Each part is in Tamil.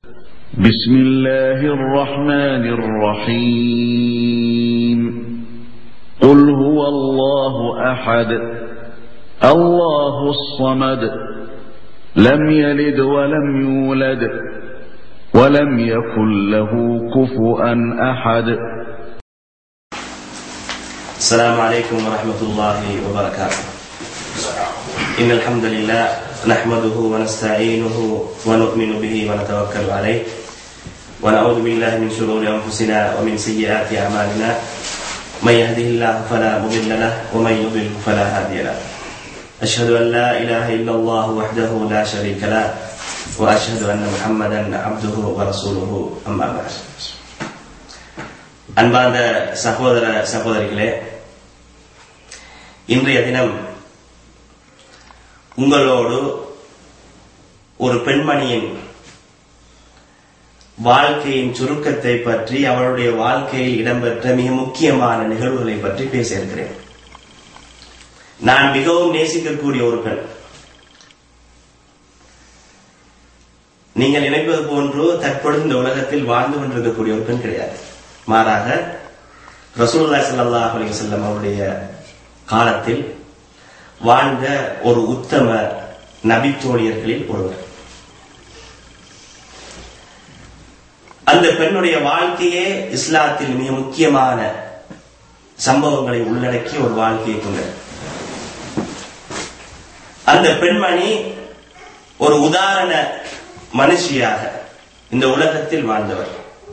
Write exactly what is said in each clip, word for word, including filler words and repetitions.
بسم الله الرحمن الرحيم قل هو الله أحد الله الصمد لم يلد ولم يولد ولم يكن له كفوا أحد. السلام عليكم ورحمة الله وبركاته. إن الحمد لله نحمده ونستعينه ونؤمن به ونتوكل عليه ونعوذ بالله من شرور أنفسنا ومن سيئات أعمالنا من يهده الله فلا مضل له ومن يضلل فلا هادي له. أشهد أن لا إله إلا الله وحده لا شريك له وأشهد أن محمدا عبده ورسوله. أما بعد. அன்பார்ந்த சகோதர சகோதரிகளே, இன்றைய தினம் உங்களோடு ஒரு பெண்மணியின் வாழ்க்கையின் சுருக்கத்தை பற்றி, அவளுடைய வாழ்க்கையில் இடம்பெற்ற மிக முக்கியமான நிகழ்வுகளை பற்றி பேச இருக்கிறேன். நான் மிகவும் நேசிக்கக்கூடிய ஒரு பெண். நீங்கள் நினைப்பது போன்று தற்பொழுது இந்த உலகத்தில் வாழ்ந்து கொண்டிருக்கக்கூடிய ஒரு பெண் கிடையாது. மாறாக ரசூலுல்லாஹி ஸல்லல்லாஹு அலைஹி வஸல்லம் அவருடைய காலத்தில் வாழ்ந்த ஒரு உத்தம நபித்தோழியர்களில் ஒருவர். அந்த பெண்ணுடைய வாழ்க்கையே இஸ்லாத்தில் மிக முக்கியமான சம்பவங்களை உள்ளடக்கிய ஒரு வாழ்க்கையை கொண்டது. அந்த பெண்மணி ஒரு உதாரண மனுஷியாக இந்த உலகத்தில் வாழ்ந்தவர்.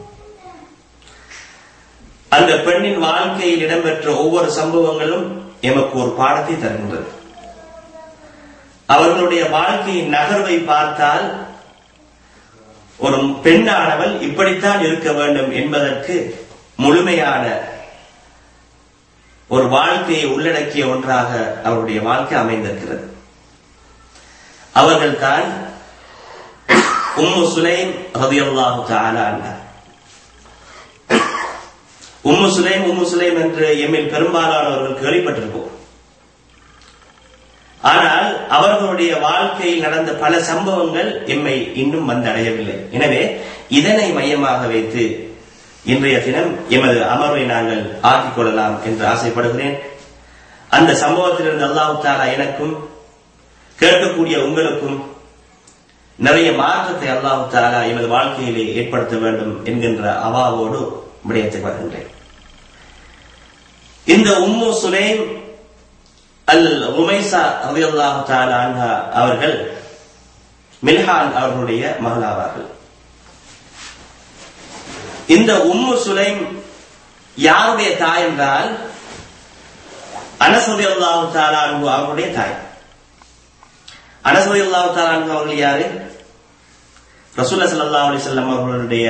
அந்த பெண்ணின் வாழ்க்கையில் இடம்பெற்ற ஒவ்வொரு சம்பவங்களும் எமக்கு ஒரு பாடத்தை தருகின்றது. அவர்களுடைய வாழ்க்கையின் நகர்வை பார்த்தால் ஒரு பெண்ணானவள் இப்படித்தான் இருக்க வேண்டும் என்பதற்கு முழுமையான ஒரு வாழ்க்கையை உள்ளடக்கிய ஒன்றாக அவருடைய வாழ்க்கை அமைந்திருக்கிறது. அவர்கள் தான் உம்மு சுலைம் ரலியல்லாஹு தஆலா அன்ஹா. உம்மு சுலைம் உம்மு சுலைம் என்று எம்மில் பெரும்பாலானவர்கள் கேள்விப்பட்டிருப்போம். ஆனால் அவர்களுடைய வாழ்க்கையில் நடந்த பல சம்பவங்கள் எம்மை இன்னும் வந்தடையவில்லை. எனவே இதனை மையமாக வைத்து இன்றைய தினம் எமது அமர்வை நாங்கள் ஆக்கிக் கொள்ளலாம் என்று ஆசைப்படுகிறேன். அந்த சம்பவத்திலிருந்து அல்லாஹ் தஆலா எனக்கும் கேட்கக்கூடிய உங்களுக்கும் நிறைய மாற்றத்தை அல்லாஹ் தஆலா எமது வாழ்க்கையிலே ஏற்படுத்த வேண்டும் என்கின்ற அவாவோடு விடயத்தை வருகின்றேன். இந்த உம்மு சுலைம் அல் உமைசா ரலியல்லாஹு தஆலா அன்ஹா அவர்கள் மில்ஹான் அவர்களுடைய மகளாவார்கள். இந்த உம்மு சுலைம் யாருடைய தாய் என்றால் அனஸ் ரலியல்லாஹு தஆலா அன்ஹு அவர்களுடைய தாய். அனஸ் ரலியல்லாஹு தஆலா அன்ஹு அவர்கள் யாரு? ரசூலுல்லாஹி ஸல்லல்லாஹு அலைஹி வஸல்லம் அவர்களுடைய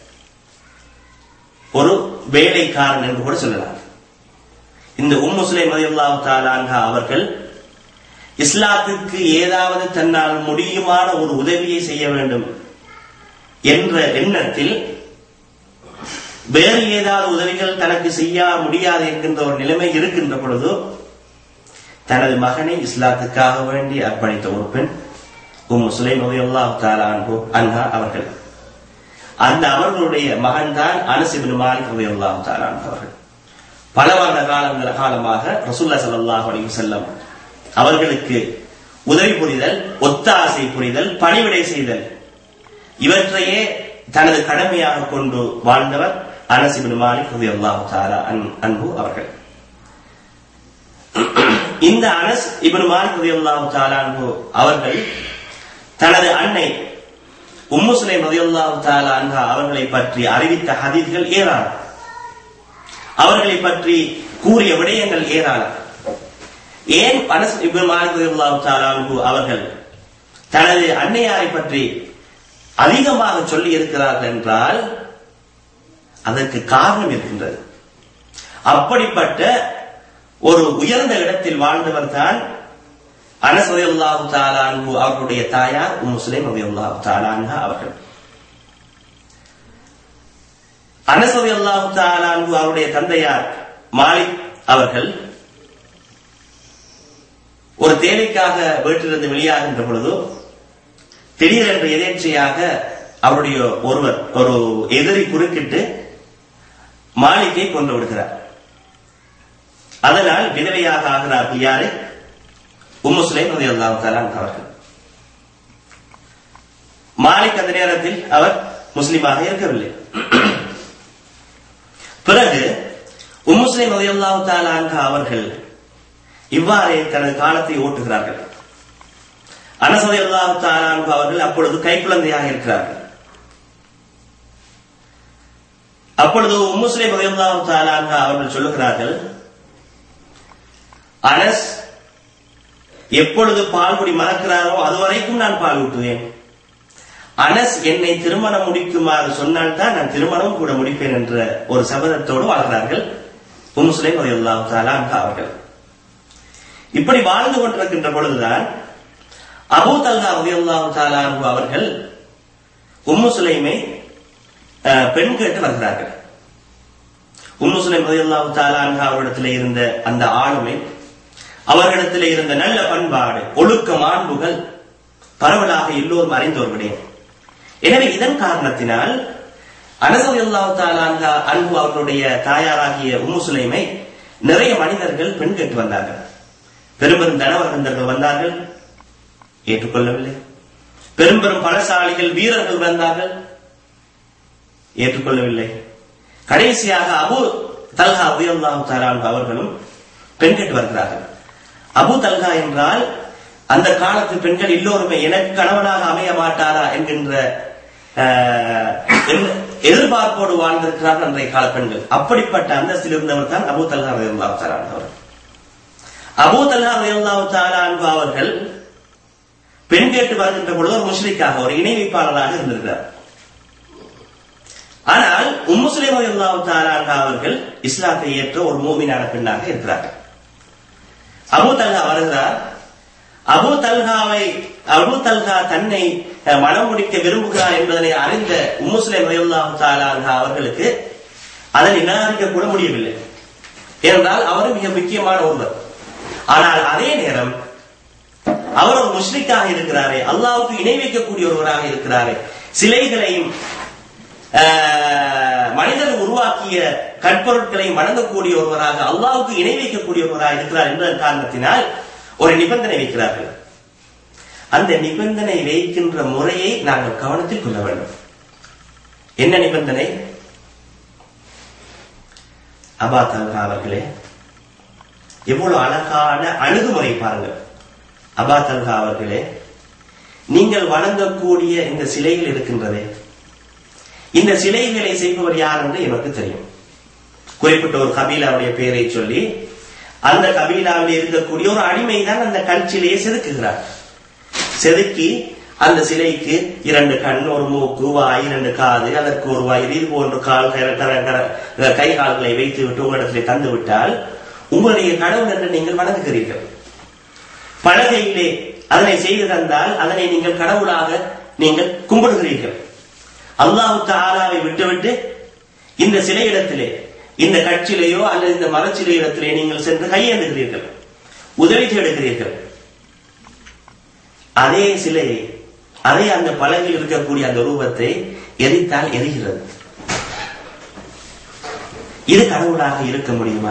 ஒரு வேலைக்காரன் என்று கூட சொல்லலாம். இந்த உம்மு சுலைம் ரலியல்லாஹு தஆலா அன்ஹா அவர்கள் இஸ்லாத்துக்கு ஏதாவது தன்னால் முடியுமான ஒரு உதவியை செய்ய வேண்டும் என்ற எண்ணத்தில் வேறு ஏதாவது உதவிகள் தனக்கு செய்ய முடியாது என்கின்ற ஒரு நிலைமை இருக்கின்ற பொழுது தனது மகனை இஸ்லாத்துக்காக வேண்டி அர்ப்பணித்த ஒரு பெண் உம்மு சுலைம் ரலியல்லாஹு தஆலா அன்ஹா அவர்கள். அந்த அவர்களுடைய மகன் தான் அனஸ் இப்னு மாலிக் ரலியல்லாஹு தஆலா அன்ஹு அவர்கள். பல வருட காலங்கள் காலமாக ரசூலுல்லாஹி ஸல்லல்லாஹு அலைஹி வஸல்லம் அவர்களுக்கு உதவி புரிதல், ஒத்தாசை புரிதல், பணிவிடை செய்தல் இவற்றையே தனது கடமையாக கொண்டு வாழ்ந்தவர் அனஸ் இப்னு மாலிக் ரலியல்லாஹு தஆலா அன்ஹு அவர்கள். இந்த அனஸ் இப்னு மாலிக் ரலியல்லாஹு தஆலா அன்ஹு அவர்கள் தனது அன்னை உம்மு சுலைம் ரலியல்லாஹு தஆலா அன்ஹா அவர்களை பற்றி அறிவித்த ஹதீஸ்கள் ஏராளம். அவர்களை பற்றி கூறிய விடயங்கள் ஏராளம். ஏன் அனஸ் இப்னு மாலிக் ரலியல்லாஹு தஆலா அன்ஹு அவர்கள் தனது அன்னையாரை பற்றி அதிகமாக சொல்லி இருக்கிறார்கள் என்றால் அதற்கு காரணம் இருக்கின்றது. அப்படிப்பட்ட ஒரு உயர்ந்த இடத்தில் வாழ்ந்தவர் தான் அனஸ் ரலியல்லாஹு தஆலா அன்ஹு அவர்களுடைய தாயார் உம்மு சுலைம் ரலியல்லாஹு தஆலா அன்ஹா அவர்கள். அனஸ் ரலியல்லாஹு தஆலா அன்ஹு அவருடைய தந்தையார் மாலிக் அவர்கள் ஒரு தேவைக்காக வீட்டிலிருந்து வெளியாகின்ற பொழுது திடீரென்று எதேச்சையாக அவருடைய ஒருவர் ஒரு எதிரி குறுக்கிட்டு மாலிக்கை கொண்டு விடுகிறார். அதனால் விதவையாக ஆகிறார்கள் யாரு? உம்மு சுலைம் ரலியல்லாஹு தஆலா அவர்கள். மாலிக் அந்த நேரத்தில் அவர் முஸ்லிமாக இருக்கவில்லை. பிறகு உம்மு சுலைம் ரலியல்லாஹு தஆலா அவர்கள் இவ்வாறே தனது காலத்தை ஓட்டுகிறார்கள். அனஸ் ரலியல்லாஹு தஆலா அவர்கள் அப்பொழுது கைக்குழந்தையாக இருக்கிறார்கள். அப்பொழுது உம்மு சுலைம் ரலியல்லாஹு தஆலா அவர்கள் சொல்லுகிறார்கள், அனஸ் எப்பொழுது பால்குடி மறக்கிறாரோ அதுவரைக்கும் நான் பால் ஊட்டுவேன். அனஸ் என்னை திருமணம் முடிக்குமாறு சொன்னால் தான் நான் திருமணம் கூட முடிப்பேன் என்ற ஒரு சபதத்தோடு வாழ்கிறார்கள் உம்மு சுலைம் ரலியல்லாஹு தஆலா அவர்கள். இப்படி வாழ்ந்து கொண்டிருக்கின்ற பொழுதுதான் அபூ தல்ஹா ரலியல்லாஹு தஆலா அவர்கள் உம்மு சுலைமை பெண் கேட்டு வருகிறார்கள். உம்மு சுலைம் ரலியல்லாஹு தஆலா அவர்களிடத்தில் இருந்த அந்த ஆளுமை, அவர்களிடத்தில் இருந்த நல்ல பண்பாடு, ஒழுக்க மாண்புகள் பரவலாக எல்லோரும் அறிந்த ஒரு விடயம். எனவே இதன் காரணத்தினால் அனஸ் ரலியல்லாஹு தஆலா அன்ஹு அவர்களுடைய தாயாராகிய உம்மு சுலைமை நிறைய மனிதர்கள் பெண் கேட்டு வந்தார்கள். பெரும் பெரும் தனவந்தர்கள் வந்தார்கள், ஏற்றுக்கொள்ளவில்லை. பெரும் பெரும் பலசாலிகள் வீரர்கள் வந்தார்கள், ஏற்றுக்கொள்ளவில்லை. கடைசியாக அபூ தல்ஹா ரலியல்லாஹு தஆலா அவர்களும் பெண் கேட்டு வருகிறார்கள். அபூ தல்ஹா என்றால் அந்த காலத்து பெண்கள் எல்லோருமே எனக்கு கணவனாக அமைய மாட்டாரா என்கின்ற எதிர்பார்ப்போடு வாழ்ந்திருக்கிறார்கள் அன்றைய கால பெண்கள். அப்படிப்பட்ட அந்தஸ்தில் இருந்தவர் தான் அபூ தல்ஹா ரலியல்லாஹு தஆலா அவர்கள். அபூ தல்ஹா ரலியல்லாஹு தஆலா அவர்கள் பெண் கேட்டு வருகின்ற பொழுது ஒரு முஷ்ரிக்காக, ஒரு இணை வைப்பாளராக இருந்திருக்கிறார். ஆனால் உம்மு சுலைம் ரலியல்லாஹு தஆலா அவர்கள் இஸ்லாத்தை ஏற்ற ஒரு மூமினான பெண்ணாக இருக்கிறார்கள். அபூ தல்ஹா வருகிறார். அபூ தல்ஹாவை அபூ தல்ஹா தன்னை மனம் முடிக்க விரும்புகிறார் என்பதனை அறிந்த உம்மு சுலைம் ரலியல்லாஹு தஆலா அவர்களுக்கு அதனை நிராகரிக்க கூட முடியவில்லை. ஏனென்றால் அவர் மிக முக்கியமான ஒருவர். ஆனால் அதே நேரம் அவர் ஒரு முஷ்ரிக்காக இருக்கிறாரே, அல்லாஹ்வுக்கு இணை வைக்கக்கூடிய ஒருவராக இருக்கிறாரே, சிலைகளையும் மனிதன் உருவாக்கிய கற்பொருட்களையும் வணங்கக்கூடிய ஒருவராக, அல்லாஹ்வுக்கு இணை வைக்கக்கூடிய ஒருவராக இருக்கிறார் என்பதன் காரணத்தினால் ஒரு நிபந்தனை வைக்கிறார்கள். அந்த நிபந்தனை வைக்கின்ற முறையை நாங்கள் கவனத்தில் கொள்ள வேண்டும். என்ன நிபந்தனை? அபா தல்ஹா அவர்களே, எவ்வளவு அழகான அணுகுமுறை பாருங்கள். அபா தல்ஹா அவர்களே, நீங்கள் வணங்கக்கூடிய இந்த சிலைகள் இருக்கின்றதே, இந்த சிலைகளை செய்பவர் யார் என்று எனக்கு தெரியும். குறிப்பிட்ட ஒரு கபீலாவுடைய பெயரை சொல்லி அந்த கபீலாவில் இருக்கக்கூடிய ஒரு அடிமை தான் அந்த கல் சிலையை செதுக்குகிறார். செதுக்கி அந்த சிலைக்கு இரண்டு கண், ஒரு மூக்கு, வாய், இரண்டு காது, அதற்கு ஒரு வாய், இது போன்று கால் கை கால்களை வைத்து விட்டு உங்களிடத்திலே தந்து விட்டால் உங்களுடைய கடவுள் என்று நீங்கள் வணங்குகிறீர்கள். பலகையிலே அதனை செய்து தந்தால் அதனை நீங்கள் கடவுளாக நீங்கள் கும்பிடுகிறீர்கள். அல்லாஹ் தஆலாவை விட்டுவிட்டு இந்த சிலை இடத்திலே, இந்த கட்சியிலேயோ அல்லது இந்த மரச்சிலை இடத்திலே நீங்கள் சென்று கையேந்துகிறீர்கள், உதவி தேடுகிறீர்கள். அதே சிலையை, அதே அந்த பலகையில் இருக்கக்கூடிய அந்த ரூபத்தை எரித்தால் எரிகிறது. இது கடவுளாக இருக்க முடியுமா?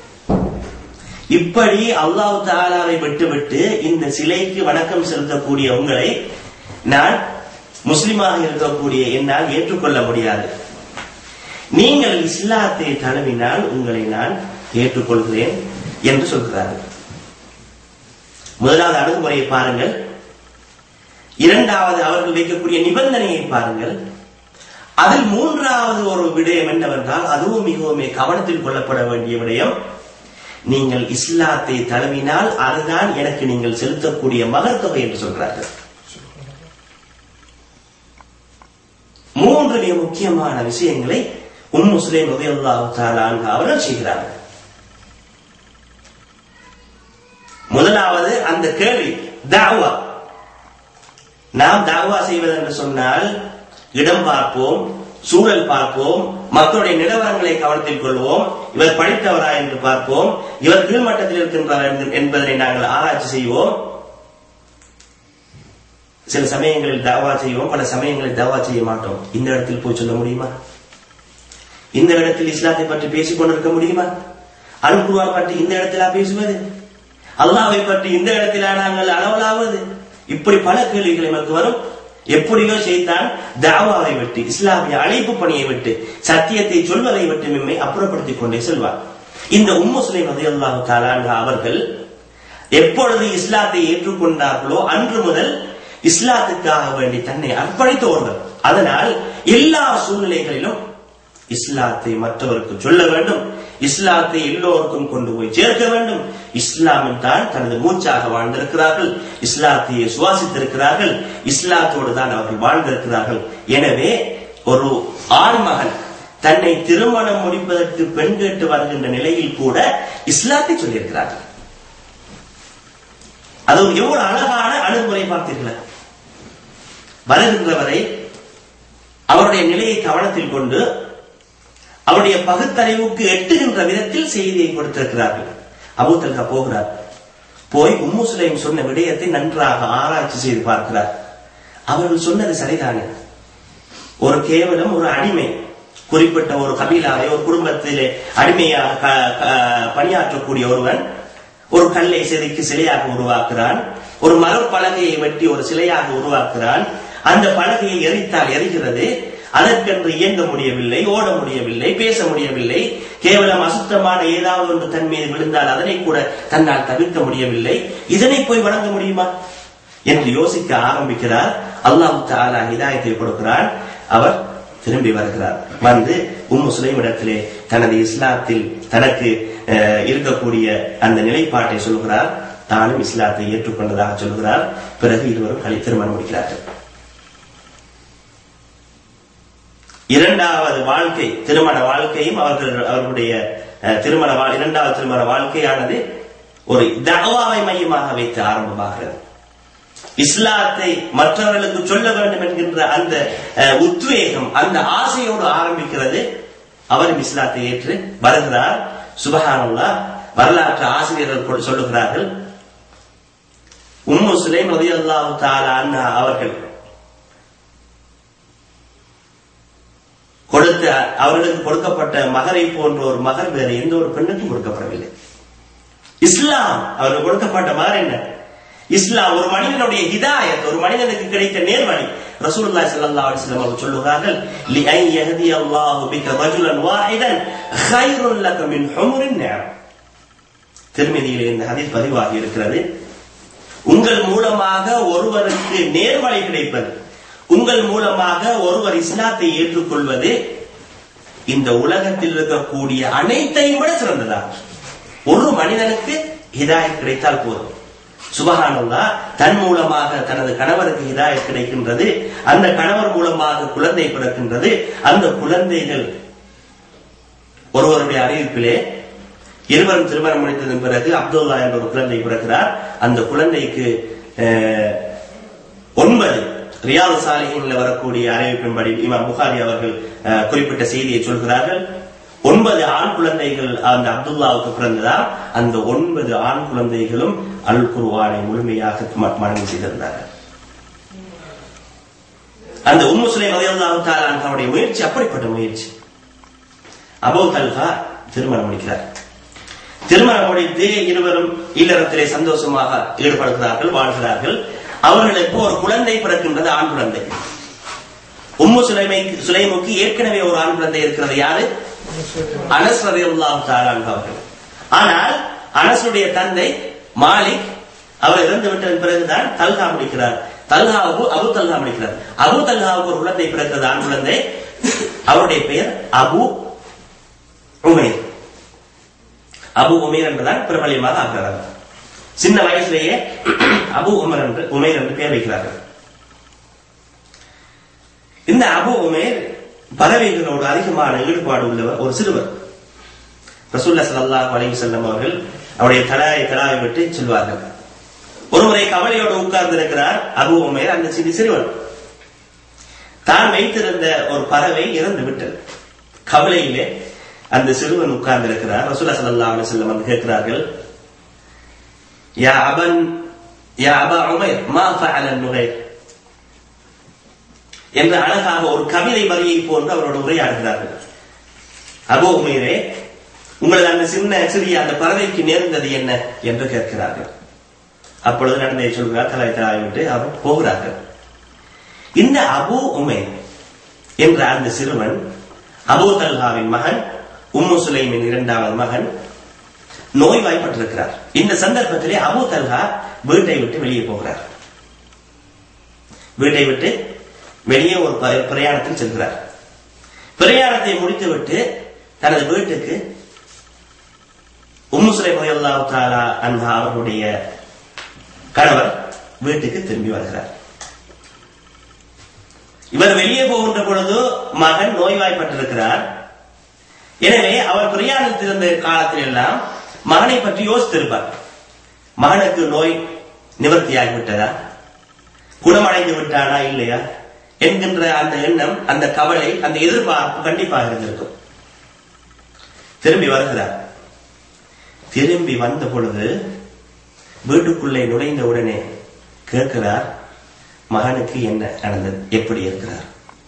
இப்படி அல்லாஹ் தஆலாவை விட்டுவிட்டு இந்த சிலைக்கு வணக்கம் செலுத்தக்கூடிய உங்களை நான் முஸ்லிமாக இருக்கக்கூடிய என்னால் ஏற்றுக்கொள்ள முடியாது. நீங்கள் இஸ்லாத்தை தழுவினால் உங்களை நான் ஏற்றுக்கொள்கிறேன் என்று சொல்கிறார்கள். முதலாவது அணுகுமுறையை பாருங்கள். இரண்டாவது அவர்கள் வைக்கக்கூடிய நிபந்தனையை பாருங்கள். அதில் மூன்றாவது ஒரு விடயம் என்னவென்றால், அதுவும் மிகவும் கவனத்தில் கொள்ளப்பட வேண்டிய விடயம், நீங்கள் இஸ்லாத்தை தழுவினால் அதுதான் எனக்கு நீங்கள் செலுத்தக்கூடிய மகர் தொகை என்று சொல்கிறார்கள். மூன்று மிக முக்கியமான விஷயங்களை உம்மு சுலைம் ரலியல்லாஹு தஆலா அன்ஹா அவர்கள் செய்கிறார்கள். முதலாவது அந்த கேள்வி தஅவா. நாம் தஅவா செய்வது என்று சொன்னால் இடம் பார்ப்போம், சூழல் பார்ப்போம், மக்களுடைய நிலவரங்களை கவனத்தில் கொள்வோம், இவர் படித்தவரா என்று பார்ப்போம், இவர் கீழ்மட்டத்தில் இருக்கின்றார் என்பதனை நாங்கள் ஆராய்ச்சி செய்வோம். சில சமயங்களில் தாவா செய்வோம், பல சமயங்களில் தாவா செய்ய மாட்டோம். இந்த இடத்தில் போய் சொல்ல முடியுமா? இந்த இடத்தில் இஸ்லாத்தை பற்றி பேசிக் கொண்டிருக்க முடியுமா? அல் குர்ஆன் பற்றி இந்த இடத்திலா பேசுவது? அல்லாஹ்வை பற்றி இந்த இடத்திலா நாங்கள் அளவலாவது? இப்படி பல கேள்விகள் நமக்கு வரும். எப்படியோ செய்தான் தாவாவை விட்டு, இஸ்லாமிய அழைப்பு பணியை விட்டு, சத்தியத்தை சொல்வதை விட்டு நம்மை அப்புறப்படுத்திக் கொண்டே செல்வார். இந்த உம்மு சுலைம் ரலியல்லாஹு தஆலா அன்ஹா அவர்கள் எப்பொழுது இஸ்லாத்தை ஏற்றுக்கொண்டார்களோ அன்று முதல் இஸ்லாத்துக்காக வேண்டி தன்னை அர்ப்பணித்தவர்கள். அதனால் எல்லா சூழ்நிலைகளிலும் இஸ்லாத்தை மற்றவருக்கு சொல்ல வேண்டும், இஸ்லாத்தை எல்லோருக்கும் கொண்டு போய் சேர்க்க வேண்டும். இஸ்லாமில் தான் தனது மூச்சாக வாழ்ந்திருக்கிறார்கள், இஸ்லாத்தையே சுவாசித்திருக்கிறார்கள், இஸ்லாத்தோடு தான் அவர்கள் வாழ்ந்திருக்கிறார்கள். எனவே ஒரு ஆண்மகன் தன்னை திருமணம் முடிப்பதற்கு பெண் கேட்டு வருகின்ற நிலையில் கூட இஸ்லாத்தை சொல்லியிருக்கிறார்கள். அது எவ்வளவு அழகான அணுகுமுறை பார்த்தீர்களா? வருகின்றவரை அவருடைய நிலையை கவனத்தில் கொண்டு அவருடைய பகுத்தறிவுக்கு எட்டுகின்ற விதத்தில் செய்தியை கொடுத்திருக்கிறார்கள். அபூ தல்ஹா போகிறார், போய் உம்மு சுலைம் சொன்ன விடயத்தை நன்றாக ஆராய்ச்சி செய்து பார்க்கிறார். அவர்கள் சொன்னது சரிதானே. ஒரு கேவலம் ஒரு அடிமை, குறிப்பிட்ட ஒரு கபீலாவை, ஒரு குடும்பத்திலே அடிமையாக பணியாற்றக்கூடிய ஒருவன் ஒரு கல்லை செதுக்கி சிலையாக உருவாக்குறான், ஒரு மரப்பலகையை வெட்டி ஒரு சிலையாக உருவாக்குறான். அந்த பலகையை எரித்தால் எரிகிறது, அதற்கென்று இயங்க முடியவில்லை, ஓட முடியவில்லை, பேச முடியவில்லை. கேவலம் அசுத்தமான ஏதாவது ஒன்று தன் மீது விழுந்தால் அதனை கூட தன்னால் தவிர்க்க முடியவில்லை. இதனை போய் வணங்க முடியுமா என்று யோசிக்க ஆரம்பிக்கிறார். அல்லாஹ் தஆலா ஹிதாயத்தை கொடுக்கிறான். அவர் திரும்பி வருகிறார். வந்து உம்மு சுலைமிடத்திலே தனது இஸ்லாத்தில் தனக்கு இருக்கக்கூடிய அந்த நிலைப்பாட்டை சொல்கிறார். தானும் இஸ்லாத்தை ஏற்றுக்கொண்டதாக சொல்கிறார். பிறகு இருவரும் கலை திருமணம் முடிக்கிறார்கள். இரண்டாவது வாழ்க்கை, திருமண வாழ்க்கையும் அவர்கள் அவர்களுடைய திருமண இரண்டாவது திருமண வாழ்க்கையானது ஒரு தஅவாவை மையமாக வைத்து ஆரம்பமாகிறது. இஸ்லாத்தை மற்றவர்களுக்கு சொல்ல வேண்டும் என்கின்ற அந்த உத்வேகம், அந்த ஆசையோடு ஆரம்பிக்கிறது. அவரும் இஸ்லாத்தை ஏற்று வருகிறார். சுப்ஹானல்லாஹ், வரலாற்று ஆசிரியர்கள் சொல்லுகிறார்கள், உம்மு சுலைம் ரலியல்லாஹு தஆலா அன்ஹா அவர்கள் கொடுத்த அவர்களுக்கு கொடுக்கப்பட்ட மகரை போன்ற ஒரு மகர் வேறு எந்த ஒரு பெண்ணுக்கும் கொடுக்கப்படவில்லை. இஸ்லாம் அவர்கள் கொடுக்கப்பட்ட மகர் என்ன? இஸ்லாம் ஒரு மனிதனுடைய ஹிதாயத், ஒரு மனிதனுக்கு கிடைத்த நேர்வழி. ரசூலுல்லாஹி ஸல்லல்லாஹு அலைஹி வஸல்லம் அவர்கள் சொல்லுகிறார்கள், லி அன் யஹ்தி அல்லாஹு பிக ரஜுலன் வாஹிதன் கைருன் லக மின் ஹும்ரின் நிஅம். திர்மிதியிலே இந்த ஹதீஸ் பதிவாகி இருக்கிறது. உங்கள் மூலமாக ஒருவருக்கு நேர்வழி கிடைப்பது, உங்கள் மூலமாக ஒருவர் இஸ்லாத்தை ஏற்றுக்கொள்வது இந்த உலகத்தில் இருக்கக்கூடிய அனைத்தையும் விட சிறந்ததா. ஒரு மனிதனுக்கு ஹிதாயத் கிடைத்தால் போதும். சுப்ஹானல்லாஹ், தன் மூலமாக தனது கணவருக்கு ஹிதாயத் கிடைக்கின்றது, அந்த கணவர் மூலமாக குழந்தை பிறக்கின்றது. அந்த குழந்தைகள் ஒருவருடைய அறிவிப்பிலே இருவரும் திருமணம் முடித்ததன் பிறகு அப்துல்லா என்ற ஒரு குழந்தை பிறக்கிறார். அந்த குழந்தைக்கு ஒன்பது ரியாது சாலிஹீன்ல வரக்கூடிய அறிவிப்பின்படி இமாம் புகாரி அவர்கள் குறிப்பிட்ட செய்தியை சொல்கிறார்கள். ஒன்பது ஆண் குழந்தைகள் அந்த அப்துல்லாவுக்கு பிறந்ததா. அந்த ஒன்பது ஆண் குழந்தைகளும் அல் குர்ஆனை முழுமையாக மனனம் செய்திருந்தார்கள். அந்த உம்மு சுலைம் ரலியல்லாஹு தஆலா அன்ஹாவுடைய முயற்சி அப்படிப்பட்ட முயற்சி. அபூ தல்ஹா திருமணம் முடிக்கிறார். திருமணம் முடித்து இருவரும் இல்லறத்திலே சந்தோஷமாக ஈடுபடுகிறார்கள், வாழ்கிறார்கள். அவர்களுக்கு ஒரு குழந்தை பிறக்கின்றது, ஆண் குழந்தை. உம்மு சுலைமை சுலைமுக்கு ஏற்கனவே ஒரு ஆண் குழந்தை இருக்கிறது. யாரு? அனஸ் ரலியல்லாஹு தஆலா அவர்கள். ஆனால் அனஸுடைய தந்தை மாலிக் அவர் இறந்து விட்டதன் பிறகுதான் தல்ஹா முடிக்கிறார். தல்ஹாவுக்கு அபு தல்ஹா முடிக்கிறார். அபு தல்ஹாவுக்கு ஒரு குழந்தை பிறக்கிறது, ஆண் குழந்தை. அவருடைய பெயர் அபு உமைர். அபு உமைர் என்பதால் பிரபலியமாக ஆகிறார்கள். சின்ன வயசுலேயே அபு உமர் என்று உமைர் என்று பெயர் வைக்கிறார்கள். இந்த அபு உமைர் பறவைகளோடு அதிகமான ஈடுபாடு உள்ளவர், ஒரு சிறுவர். ரசூலுல்லாஹி ஸல்லல்லாஹு அலைஹி வஸல்லம் அவர்கள் அவருடைய தடாயை தடாவை விட்டு செல்வார்கள். ஒருமுறை கவலையோடு உட்கார்ந்து இருக்கிறார் அபு உமைர். அந்த சிறு சிறுவன் தான் வைத்திருந்த ஒரு பறவை இறந்து விட்டது. கவலையிலே அந்த சிறுவன் உட்கார்ந்து இருக்கிறார். ரசூலுல்லாஹி ஸல்லல்லாஹு அலைஹி வஸல்லம் வந்து கேட்கிறார்கள், யா அபன் யா அபா உமைர் மா ஃபஅல நுகைர், என்று அழகாக ஒரு கவிதை வரியை போன்று அவரோட உரையாடுகிறார்கள். அபூ உமைரே, உங்களது அந்த சின்ன சிறிய அந்த பறவைக்கு நேர்ந்தது என்ன என்று கேட்கிறார்கள். அப்பொழுது நடந்ததை சொல்கிறார், தலை தலாவிட்டு அவர் போகிறார்கள். இந்த அபூ உமைர் என்ற அந்த சிறுவன் அபூ தல்ஹாவின் மகன், உம்மு சுலைமின் இரண்டாவது மகன், நோய்வாய்ப்பட்டிருக்கிறார். இந்த சந்தர்ப்பத்திலே அபூ தல்ஹா வீட்டை விட்டு வெளியே போகிறார். வீட்டை விட்டு வெளியே ஒரு பிரயாணத்தில் செல்கிறார். பிரயாணத்தை முடித்துவிட்டு தனது வீட்டுக்கு உம்மு சுலைம் ரலியல்லாஹு தஆலா அன்ஹா அவர்களுடைய கணவர் வீட்டுக்கு திரும்பி வருகிறார். இவர் வெளியே போகின்ற பொழுது மகன் நோய்வாய்ப்பட்டிருக்கிறார். எனவே அவர் பிரயாணத்தில் இருந்த காலத்தில் எல்லாம் மகனை பற்றி யோசித்திருப்பார். மகனுக்கு நோய் நிவர்த்தியாகிவிட்டதா, குணமடைந்து விட்டானா இல்லையா என்கின்ற அந்த எண்ணம், அந்த கவலை, அந்த எதிர்பார்ப்பு கண்டிப்பாக இருந்திருக்கும். திரும்பி வருகிறார். திரும்பி வந்த பொழுது வீட்டுக்குள்ளே நுழைந்த உடனே கேட்கிறார், மகனுக்கு என்ன நடந்தது, எப்படி இருக்கிறார்?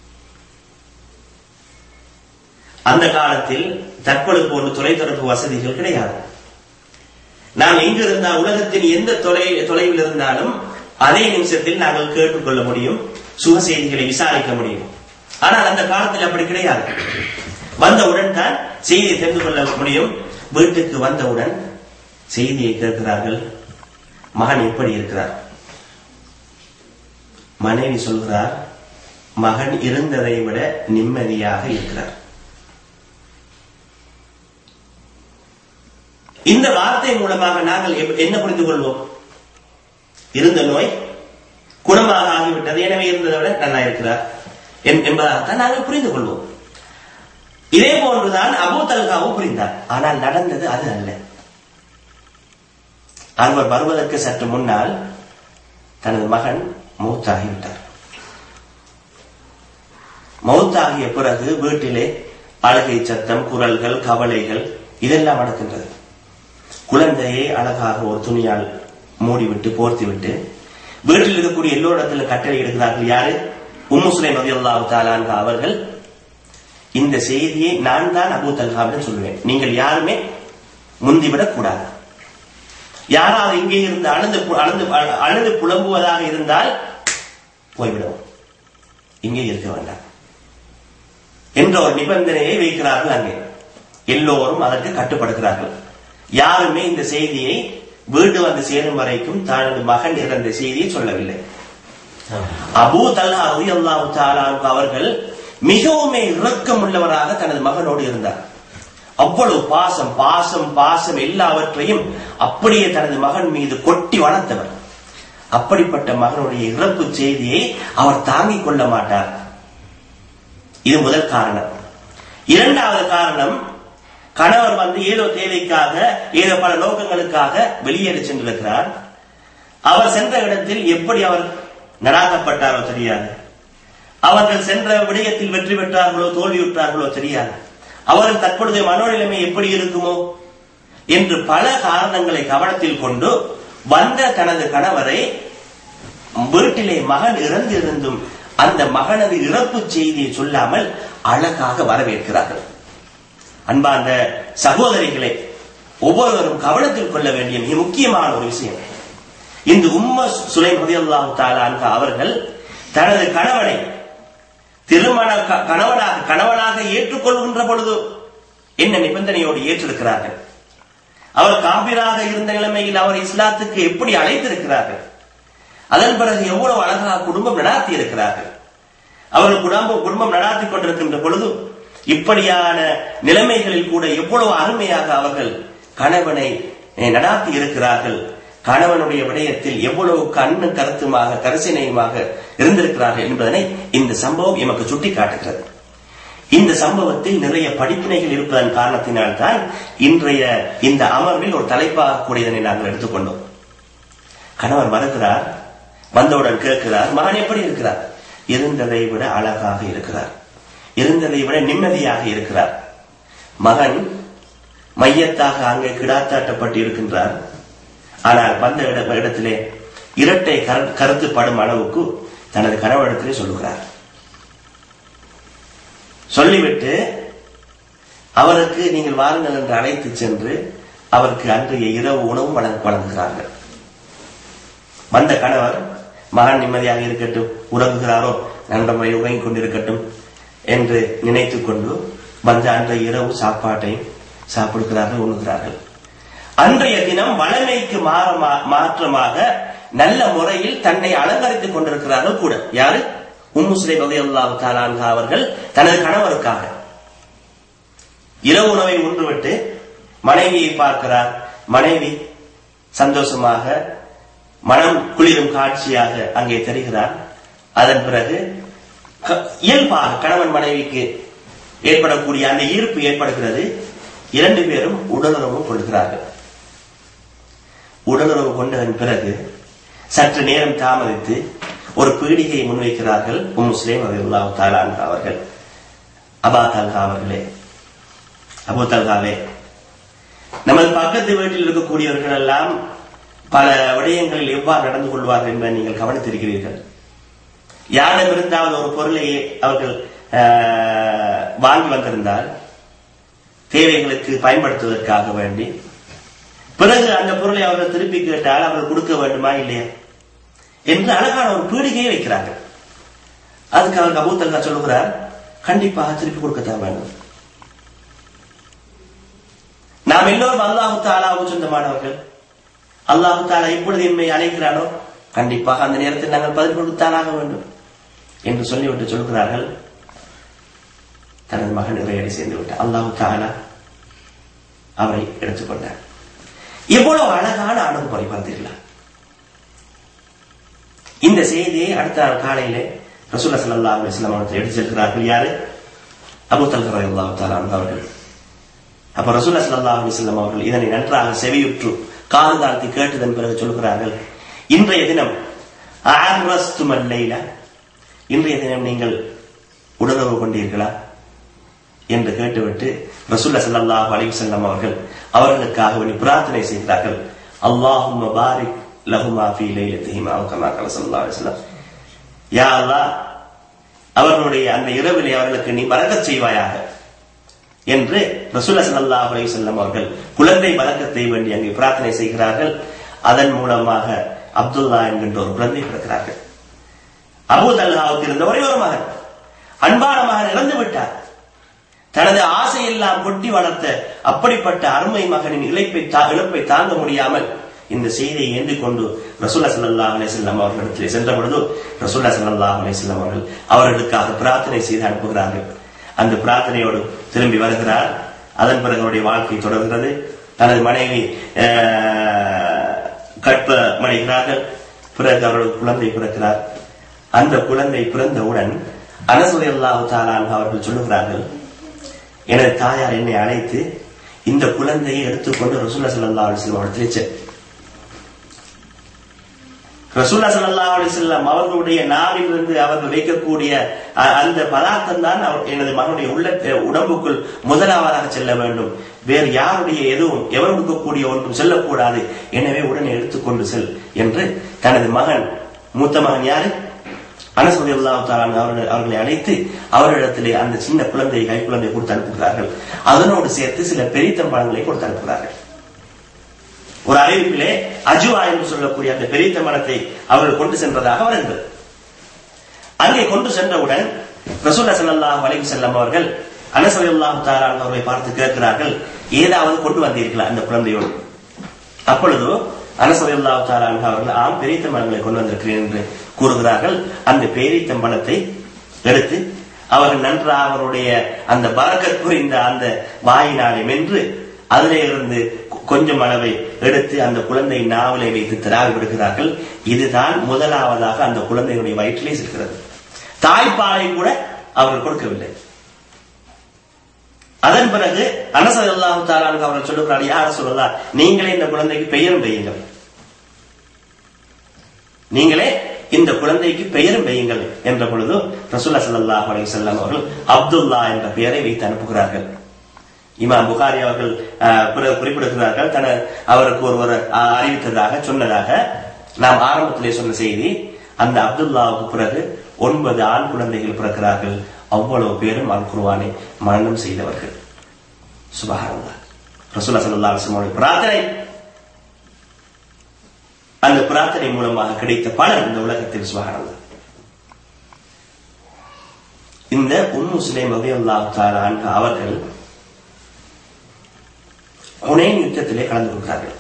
அந்த காலத்தில் தற்பொழுது போன்ற தொலைத்தொடர்பு வசதிகள் கிடையாது. நாம் எங்கு இருந்தால், உலகத்தின் எந்த தொலை தொலைவில் இருந்தாலும் அதே நிமிஷத்தில் நாங்கள் கேட்டுக்கொள்ள முடியும், சுக செய்திகளை விசாரிக்க முடியும். ஆனால் அந்த காலத்தில் அப்படி கிடையாது. வந்தவுடன் தான் செய்தியை தெரிந்து கொள்ள முடியும். வீட்டுக்கு வந்தவுடன் செய்தியை கேட்கிறார்கள், மகன் எப்படி இருக்கிறார்? மனைவி சொல்கிறார், மகன் இருந்ததை விட நிம்மதியாக இருக்கிறார். இந்த வார்த்தை மூலமாக நாங்கள் என்ன புரிந்து கொள்வோம்? இருந்த நோய் குணமாக ஆகிவிட்டது, எனவே இருந்ததை விட நல்லா இருக்கிறார் என்பதாகத்தான் நாங்கள் புரிந்து கொள்வோம். இதே போன்றுதான் அபூ தல்ஹாவும் புரிந்தார். ஆனால் நடந்தது அது அல்ல. அவர் வருவதற்கு சற்று முன்னால் தனது மகன் மௌத்தாகிவிட்டார். மௌத்தாகிய பிறகு வீட்டிலே அழுகை சத்தம், குரல்கள், கவலைகள் இதெல்லாம் நடக்கின்றது. குழந்தையை அழகாக ஒரு துணியால் மூடிவிட்டு போர்த்திவிட்டு வீட்டில் இருக்கக்கூடிய எல்லோரிடத்தில் கட்டளை எடுக்கிறார்கள். யாரு? உம்மு சுலைம் ரலியல்லாஹு தஆலா அன்ஹா அவர்கள். இந்த செய்தியை நான் தான் அபூ தல்ஹாவிடம் சொல்லுவேன், நீங்கள் யாருமே முந்திவிடக் கூடாது. யாராவது இங்கே இருந்து அழுது அழுது அழுது புலம்புவதாக இருந்தால் போய்விடுவோம், இங்கே இருக்க வேண்டாம் என்ற ஒரு நிபந்தனையை வைக்கிறார்கள். அங்கே எல்லோரும் அதற்கு கட்டுப்படுகிறார்கள். யாருமே இந்த செய்தியை வீடு வந்து சேரும் வரைக்கும் தனது மகன் இறந்த செய்தியை சொல்லவில்லை. அபூ தல்ஹா ரலியல்லாஹு தஆலா அவர்கள் மிகவும் இரக்கம் உள்ளவராக தனது மகனோடு இருந்தார். அவ்வளவு பாசம் பாசம் பாசம் எல்லாவற்றையும் அப்படியே தனது மகன் மீது கொட்டி வளர்த்தவர். அப்படிப்பட்ட மகனுடைய இறப்பு செய்தியை அவர் தாங்கிக் கொள்ள மாட்டார். இது முதல் காரணம். இரண்டாவது காரணம், கணவர் வந்து ஏதோ தேவைக்காக, ஏதோ பல நோக்கங்களுக்காக வெளியேறி சென்றிருக்கிறார். அவர் சென்ற இடத்தில் எப்படி அவர் நடாக்கப்பட்டாரோ தெரியாது. அவர்கள் சென்ற விடயத்தில் வெற்றி பெற்றார்களோ தோல்வியுற்றார்களோ தெரியாது. அவர்கள் தற்பொழுதைய மனோநிலைமை எப்படி இருக்குமோ என்று பல காரணங்களை கவனத்தில் கொண்டு வந்த தனது கணவரை வீட்டிலே மகன் இறந்திருந்தும் அந்த மகனது இறப்பு செய்தியை சொல்லாமல் அழகாக வரவேற்கிறார்கள். அன்பார்ந்த சகோதரிகளை, ஒவ்வொருவரும் கவனத்தில் கொள்ள வேண்டிய மிக முக்கியமான ஒரு விஷயம், இந்த உம்மு சுலைம் ரலியல்லாஹு தஆலா அன்ஹா அவர்கள் தனது கணவனை திருமண கணவனாக கணவனாக ஏற்றுக்கொள்கின்ற பொழுது என்ன நிபந்தனையோடு ஏற்றிருக்கிறார்கள்? அவர் காபிராக இருந்த நிலைமையில் அவர் இஸ்லாத்துக்கு எப்படி அழைத்திருக்கிறார்கள்? அதன் பிறகு எவ்வளவு அழகாக குடும்பம் நடாத்தி இருக்கிறார்கள். அவர்கள் குடும்பம் குடும்பம் நடாத்தி கொண்டிருக்கின்ற பொழுது இப்படியான நிலைமைகளில் கூட எவ்வளவு அருமையாக அவர்கள் கணவனை நடாத்தி இருக்கிறார்கள். கணவனுடைய விடயத்தில் எவ்வளவு கண்ணு கருத்துமாக கரிசனையுமாக இருந்திருக்கிறார்கள் என்பதனை இந்த சம்பவம் எமக்கு சுட்டி காட்டுகிறது. இந்த சம்பவத்தில் நிறைய படிப்பினைகள் இருப்பதன் காரணத்தினால் தான் இன்றைய இந்த அமர்வில் ஒரு தலைப்பாக கூடியதனை நாங்கள் எடுத்துக்கொண்டோம். கணவர் வருகிறார், வந்தவுடன் கேட்கிறார், மகன் எப்படி இருக்கிறார்? இருந்ததை விட அழகாக இருக்கிறார், இருந்ததை விட நிம்மதியாக இருக்கிறார். மகன் மையத்தாக அங்கே கிடாத்தாட்டப்பட்டு இருக்கின்றார். ஆனால் வந்த இடத்திலே இரட்டை கருத்துப்படும் அளவுக்கு தனது கணவனிடத்திலே சொல்லுகிறார். சொல்லிவிட்டு அவருக்கு நீங்கள் வாருங்கள் என்று அழைத்து சென்று அவருக்கு அன்றைய இரவு உணவும் வழங்குகிறார்கள். வந்த கணவர் மகன் நிம்மதியாக இருக்கட்டும், உறங்குகிறாரோ நன்றமை உறங்கிக் கொண்டிருக்கட்டும் என்று நினைத்துக் கொண்டு வந்த அன்றைய இரவு சாப்பாட்டை சாப்பிடுகிறார்கள், உண்ணுகிறார்கள். அன்றைய தினம் வளமைக்கு மாற்றமாக நல்ல முறையில் தன்னை அலங்கரித்துக் கொண்டிருக்கிறார்கள் கூட. யாரு? உம்மு சுலைம் ரலியல்லாஹு தஆலா அன்ஹா அவர்கள் தனது கணவருக்காக இரவு உணவை உண்டுவிட்டு மனைவியை பார்க்கிறார். மனைவி சந்தோஷமாக மனம் குளிரும் காட்சியாக அங்கே தெரிகிறார். அதன் பிறகு இயல்பாக கணவன் மனைவிக்கு ஏற்படக்கூடிய அந்த ஈர்ப்பு ஏற்படுகிறது. இரண்டு பேரும் உடலுறவு கொள்கிறார்கள். உடலுறவு கொண்டதன் பிறகு சற்று நேரம் தாமதித்து ஒரு பீடிகையை முன்வைக்கிறார்கள். உம்மு சுலைம் ரலியல்லாஹு தஆலா அன்ஹா அவர்கள், அபா தல்ஹா அவர்களே, அபூ தல்ஹாவே, நமது பக்கத்து வீட்டில் இருக்கக்கூடியவர்கள் எல்லாம் பல விடயங்களில் எவ்வாறு நடந்து கொள்வார்கள் என்பதை நீங்கள் கவனித்திருக்கிறீர்கள். யாரிடமிருந்தாவது ஒரு பொருளை அவர்கள் வாங்கி வந்திருந்தால் தேவைகளுக்கு பயன்படுத்துவதற்காக வேண்டி பிறகு அந்த பொருளை அவர்கள் திருப்பி கேட்டால் அவர்கள் கொடுக்க வேண்டுமா இல்லையா என்று அழகான ஒரு பீடிகையை வைக்கிறார்கள். அதுக்கு அவருக்கு அபூ தல்ஹா சொல்லுகிறார், கண்டிப்பாக திருப்பி கொடுக்கத்தான் வேண்டும். நாம் எல்லோரும் அல்லாஹு தஆலாவுக்கு சொந்தமானவர்கள். அல்லாஹு தஆலா எப்பொழுது எம்மை அழைக்கிறானோ கண்டிப்பாக அந்த நேரத்தில் நாங்கள் பதில் கொடுத்தாலாக வேண்டும் என்று சொல்லிவிட்டு சொல்கிறார்கள். தனது மகன் இறையடி சேர்ந்து விட்டார். அல்லாஹு தஆலா அவரை எடுத்துக்கொண்டார். எவ்வளவு அழகான அணுகுமுறை பார்த்தீர்களா? இந்த செய்தியை அடுத்த நாள் காலையிலே ரசூலுல்லாஹி ஸல்லல்லாஹு அலைஹி வஸல்லம் அவர்கள் எடுத்து செல்கிறார்கள். யாரு? அபூ தல்ஹா ரலியல்லாஹு தஆலா அவர்கள். அப்ப ரசூலுல்லாஹி ஸல்லல்லாஹு அலைஹி வஸல்லம் அவர்கள் இதனை நன்றாக செவியுற்று காது தாழ்த்தி கேட்டதன் பிறகு சொல்கிறார்கள், இன்றைய தினம் ஆர்ரஸ்துமல் லைலா, இன்றைய தினம் நீங்கள் உடலுறவு கொண்டீர்களா என்று கேட்டுவிட்டு ரசூலுல்லாஹி ஸல்லல்லாஹு அலைஹி வஸல்லம் அவர்கள் அவர்களுக்காக வேண்டி பிரார்த்தனை செய்கிறார்கள். அல்லாஹும்ம பாரிக் லஹுமா ஃபீ லைலத்திஹிமா கமா ஸல்லல்லாஹு அலைஹி வஸல்லம், யா அல்லாஹ் அவர்களுடைய அந்த இரவிலே அவர்களுக்கு நீ பரக்கத் செய்வாயாக என்று ரசூலுல்லாஹி ஸல்லல்லாஹு அலைஹி வஸல்லம் அவர்கள் குழந்தை பரக்கத்தை வேண்டி அங்கே பிரார்த்தனை செய்கிறார்கள். அதன் மூலமாக அப்துல்லா என்கின்ற ஒரு குழந்தை பிறக்கிறார்கள். அபூ தல்ஹாவுக்கு இருந்த ஒரே ஒரு மகன், அன்பான மகன் இறந்து விட்டார். தனது ஆசையெல்லாம் கொட்டி வளர்த்த அப்படிப்பட்ட அருமை மகனின் இழப்பை இழப்பை தாங்க முடியாமல் இந்த செய்தியை ஏந்தி கொண்டு ரசூலுல்லாஹி ஸல்லல்லாஹு அலைஹி வஸல்லம் அவர்களிடத்தில் சென்ற பொழுது ரசூலுல்லாஹி ஸல்லல்லாஹு அலைஹி வஸல்லம் அவர்கள் அவர்களுக்காக பிரார்த்தனை செய்து அனுப்புகிறார்கள். அந்த பிரார்த்தனையோடு திரும்பி வருகிறார். அதன் பிறகு அவருடைய வாழ்க்கை தொடர்கிறது. தனது மனைவி கற்பமடைகிறார்கள். பிறகு அவருடைய குழந்தை பிறக்கிறார். அந்த குழந்தை பிறந்தவுடன் அனஸ் ரலியல்லாஹு தஆலா அன்ஹு அவர்கள் சொல்லுகிறார்கள், எனது தாயார் என்னை அழைத்து இந்த குழந்தையை எடுத்துக்கொண்டு ரசூலுல்லாஹி ஸல்லல்லாஹு அலைஹி வஸல்லம் அவர்கள் ரசூலுல்லாஹி ஸல்லல்லாஹு அலைஹி வஸல்லம் அவர்களுடைய நாவிலிருந்து அவர்கள் வைக்கக்கூடிய அந்த பதார்த்தம் தான் எனது மகனுடைய உள்ள உடம்புக்குள் முதலாவதாக செல்ல வேண்டும். வேறு யாருடைய எதுவும் எவர் கொடுக்கக்கூடிய ஒன்றும் செல்லக்கூடாது. எனவே உடனே எடுத்துக்கொண்டு செல் என்று தனது மகன், மூத்த மகன் யாரு, அனஸ் ரலியல்லாஹு தஆலா அவர்களை அழைத்து அவர்களிடத்திலே அந்த சின்ன குழந்தையை கை குழந்தை கொடுத்து அனுப்புகிறார்கள். அதனோடு சேர்த்து சில பெரித்தம்பழங்களை கொடுத்து அனுப்புகிறார்கள். ஒரு அறிவிப்பிலே அஜுவா என்று சொல்லக்கூடிய அந்த பெரித்தம்பழத்தை அவர்கள் கொண்டு சென்றதாக வருகிறது. அங்கே கொண்டு சென்றவுடன் ரசூலுல்லாஹி ஸல்லல்லாஹு அலைஹி வஸல்லம் அவர்கள் அனஸ் ரலியல்லாஹு தஆலா அவர்களை பார்த்து கேட்கிறார்கள், ஏதாவது கொண்டு வந்தீர்களா அந்த குழந்தையோடு? அப்பொழுது அனஸ் ரலியல்லாஹு தஆலா அவர்கள் ஆம், பெரித்தம்பழங்களை கொண்டு வந்திருக்கிறேன் என்று கூறுகிறார்கள். அந்த பேரித்தம்பழத்தை எடுத்து அவர்கள் நன்றாக அவருடைய அந்த பரக்கத் புரிந்த அந்த வாயினாலே மென்று அதிலே இருந்து கொஞ்சம் அளவை எடுத்து அந்த குழந்தை நாவலை வைத்து திராவி விடுகிறார்கள். இதுதான் முதலாவதாக அந்த குழந்தையுடைய வயிற்றிலே இருக்கிறது. தாய்ப்பாலை கூட அவர்கள் கொடுக்கவில்லை. அதன் பிறகு அனஸ் ரலியல்லாஹு தஆலா அவர்கள் சொல்லுகிறார், யா ரசூலல்லாஹ், நீங்களே இந்த குழந்தைக்கு பெயரும் வையுங்கள், நீங்களே இந்த குழந்தைக்கு பெயரும் வையுங்கள் என்ற பொழுது ரசூலுல்லாஹி ஸல்லல்லாஹு அலைஹி வஸல்லம் அவர்கள் அப்துல்லா என்ற பெயரை வைத்து அனுப்புகிறார்கள். இமாம் புகாரி அவர்கள் குறிப்பிடுகிறார்கள், தன அவருக்கு ஒருவர் அறிவித்ததாக சொன்னதாக நாம் ஆரம்பத்திலே சொன்ன செய்தி. அந்த அப்துல்லாவுக்கு பிறகு ஒன்பது ஆண் குழந்தைகள் பிறக்கிறார்கள், அவ்வளவு பேரும் அல் குர்ஆனை மனனம் செய்தவர்கள். சுப்ஹானல்லாஹ். ரசூலுல்லாஹி ஸல்லல்லாஹு அலைஹி வஸல்லம் பிரார்த்தனை, அந்த பிரார்த்தனை மூலமாக கிடைத்த பலன் இந்த உலகத்தில். சுப்ஹானல்லாஹ். இந்த உம்மு சுலைம் ரலியல்லாஹு தஆலா அன்ஹா அவர்கள் ஹுனைன் யுத்தத்திலே கலந்து கொள்கிறார்கள்.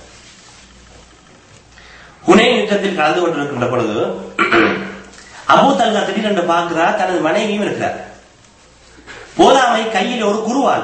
ஹுனைன் யுத்தத்தில் கலந்து கொண்டிருக்கின்ற பொழுது அபூ தல்ஹா திடீரென்று பார்க்கிறார், தனது மனைவியும் இருக்கிறார். போதாமை கையில் ஒரு குருவால்.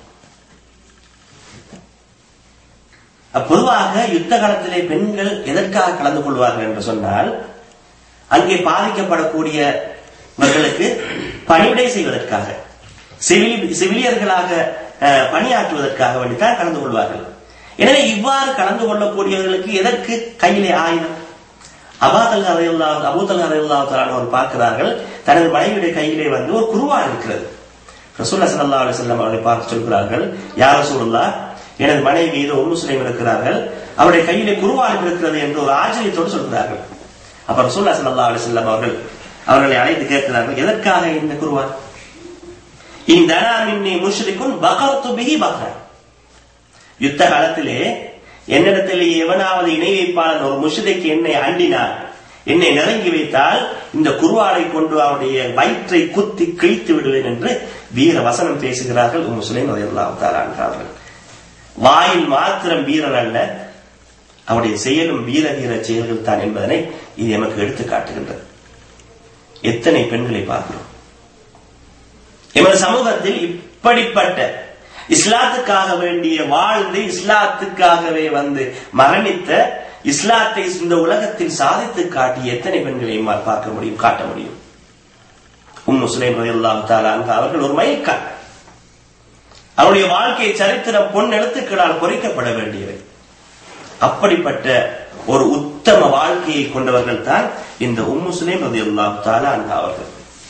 பொதுவாக யுத்த காலத்திலே பெண்கள் எதற்காக கலந்து கொள்வார்கள் என்று சொன்னால், அங்கே பாதிக்கப்படக்கூடியவர்களுக்கு பணிவிடை செய்வதற்காக, சிவிலியர்களாக பணியாற்றுவதற்காக வேண்டித்தான் கலந்து கொள்வார்கள். எனவே இவ்வாறு கலந்து கொள்ளக்கூடியவர்களுக்கு எதற்கு கையிலே ஆயுதம்? அபூ தல்ஹா ரலியல்லாஹு அபூ தல்ஹா ரலியல்லாஹு தஆலா அவர் பார்க்கிறார்கள், தனது மனைவியுடைய கையிலே வந்து ஒரு குர்ஆன் இருக்கிறது. ரசூலுல்லாஹி ஸல்லல்லாஹு அலைஹி வஸல்லம் அவர்களை பார்த்து சொல்கிறார்கள், யா ரசூலுல்லாஹ், எனது மனைவி இது உம்மு சுலைம் இருக்கிறார்கள், அவருடைய கையிலே குர்ஆன் இருக்கிறது என்று ஒரு ஆச்சரியத்தோடு சொல்கிறார்கள். அப்ப ரசூலுல்லாஹி ஸல்லல்லாஹு அலைஹி வஸல்லம் அவர்கள் அவர்களை அழைத்து கேட்கிறார்கள், எதற்காக இந்த குர்ஆன்? இந்த மின்னி முஷ்ரிகுன் பகர்து பிஹி பக்ரா. யுத்த காலத்திலே என்னிடத்திலே எவனாவது இணை வைப்பாளன் ஒரு முஷ்ரிக் என்னை அண்டினார், என்னை நெருங்கி வைத்தால் இந்த குர்ஆனை கொண்டு அவருடைய வயிற்றை குத்தி கிழித்து விடுவேன் என்று வீர வசனம் பேசுகிறார்கள் உம்மு சுலைம் ரலியல்லாஹு தஆலா அன்ஹா. வாயில் மாத்திரம் வீரர் அல்ல, அவருடைய செயலும் வீர வீர செயல்கள் தான் என்பதனை இது எமக்கு எடுத்து காட்டுகின்றது. எத்தனை பெண்களை பார்க்கிறோம் எமது சமூகத்தில். இப்படிப்பட்ட இஸ்லாத்துக்காக வேண்டிய வாழ்ந்து இஸ்லாத்துக்காகவே வந்து மரணித்த, இஸ்லாத்தை இந்த உலகத்தில் சாதித்து காட்டிய எத்தனை பெண்களை எம்மால் பார்க்க முடியும், காட்ட முடியும். உம்மு சுலைம் ரலியல்லாஹு தஆலா அன்ஹா அவர்கள் ஒரு மைல்கல். அவருடைய வாழ்க்கை சரித்திரம் பொன் எழுத்துக்களால் பொறிக்கப்பட வேண்டியவை. அப்படிப்பட்ட ஒரு உத்தம வாழ்க்கையை கொண்டவர்கள் தான் இந்த உம்மு சுலைம் ரலியல்லாஹு தஆலா அன்ஹா அவர்கள்.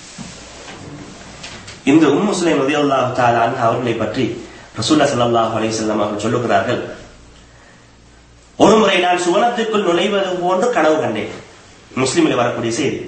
இந்த உம்மு சுலைம் ரலியல்லாஹு தஆலா அன்ஹா அவர்களை பற்றி ரசூலுல்லாஹி ஸல்லல்லாஹு அலைஹி வஸல்லம் அவர்கள் சொல்லுகிறார்கள், ஒருமுறை நான் சுவனத்துக்குள் நுழைவது போன்று கனவு கண்டேன். முஸ்லிமில் வரக்கூடிய செய்தி.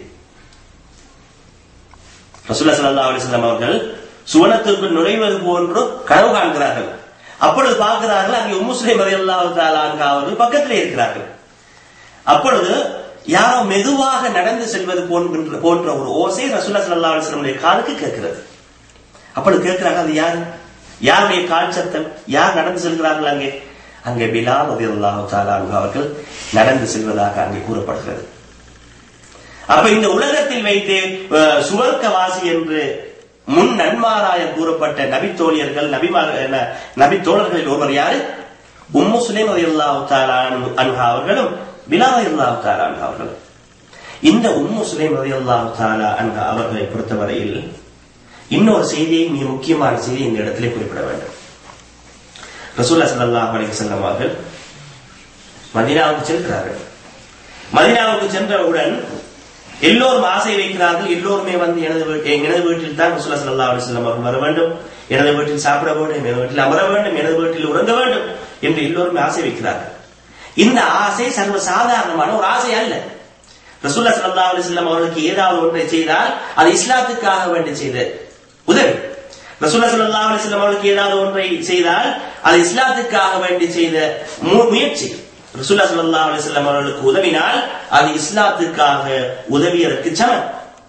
ரசூலுல்லாஹி ஸல்லல்லாஹு அலைஹி வஸல்லம் அவர்கள் சுவனத்துக்குள் நுழைவது போன்று கனவு காண்கிறார்கள். அப்பொழுது பார்க்கிறார்கள், அங்கே உம்மு சுலைம் ரலியல்லாஹு தஆலா அன்ஹா அவர்கள் பக்கத்திலே இருக்கிறார்கள். அப்பொழுது யாரோ மெதுவாக நடந்து செல்வது போன்ற போன்ற ஒரு ஓசை ரசூலுல்லாஹி ஸல்லல்லாஹு அலைஹி வஸல்லம் காதுக்கு கேட்கிறது. அப்பொழுது கேட்கிறார்கள், அது யார்? யாருடைய கால் சத்தம்? யார் நடந்து செல்கிறார்கள்? அங்கே அங்கே பிலால் ரலியல்லாஹு தஆலா அன்ஹு அவர்கள் நடந்து செல்வதாக அங்கே கூறப்படுகிறது. அப்ப இந்த உலகத்தில் வைத்து சுவர்க்கவாசி என்று முன் நன்மாராய கூறப்பட்ட நபி தோழியர்கள், நபிமார் நபி தோழர்களில் ஒருவர் யாரு? உம்மு சுலைம் ரலியல்லாஹு தஆலா அன்ஹா அவர்களும் பிலால் ரலியல்லாஹு தஆலா அன்ஹு அவர்களும். இந்த உம்மு சுலைம் ரலியல்லாஹு தஆலா அன்ஹா அவர்களை பொறுத்தவரையில் இன்னொரு செய்தியை, மிக முக்கியமான செய்தி இந்த இடத்திலே குறிப்பிட வேண்டும். ரசூலுல்லாஹி ஸல்லல்லாஹு அலைஹி வஸல்லம் அவர்கள் மதீனாவுக்கு செல்கிறார்கள். மதீனாவுக்கு சென்றவுடன் எல்லோரும் ஆசை வைக்கிறார்கள். எல்லோருமே வந்து எனது எனது வீட்டில் தான் ரசூலுல்லாஹி ஸல்லல்லாஹு அலைஹி வஸல்லம் அவர்கள் வர வேண்டும், எனது வீட்டில் சாப்பிட வேண்டும், எனது வீட்டில் அமர வேண்டும், எனது வீட்டில் உறங்க வேண்டும் என்று எல்லோருமே ஆசை வைக்கிறார்கள். இந்த ஆசை சர்வ சாதாரணமான ஒரு ஆசை அல்ல. ரசூலுல்லாஹி ஸல்லல்லாஹு அலைஹி வஸல்லம் அவர்களுக்கு ஏதாவது ஒன்றை செய்தால் அது இஸ்லாத்துக்காக வேண்டி செய்த உதவி. ரசூலுல்லாஹி ஸல்லல்லாஹு அலைஹி வஸல்லம் அவர்களுக்கு ஏதாவது ஒன்றை செய்தால் அது இஸ்லாத்துக்காக வேண்டி செய்த முயற்சி. ரசூலுல்லாஹி ஸல்லல்லாஹு அலைஹி வஸல்லம் அவர்களுக்கு உதவினால் அது இஸ்லாத்துக்காக உதவியதற்கு சமம்.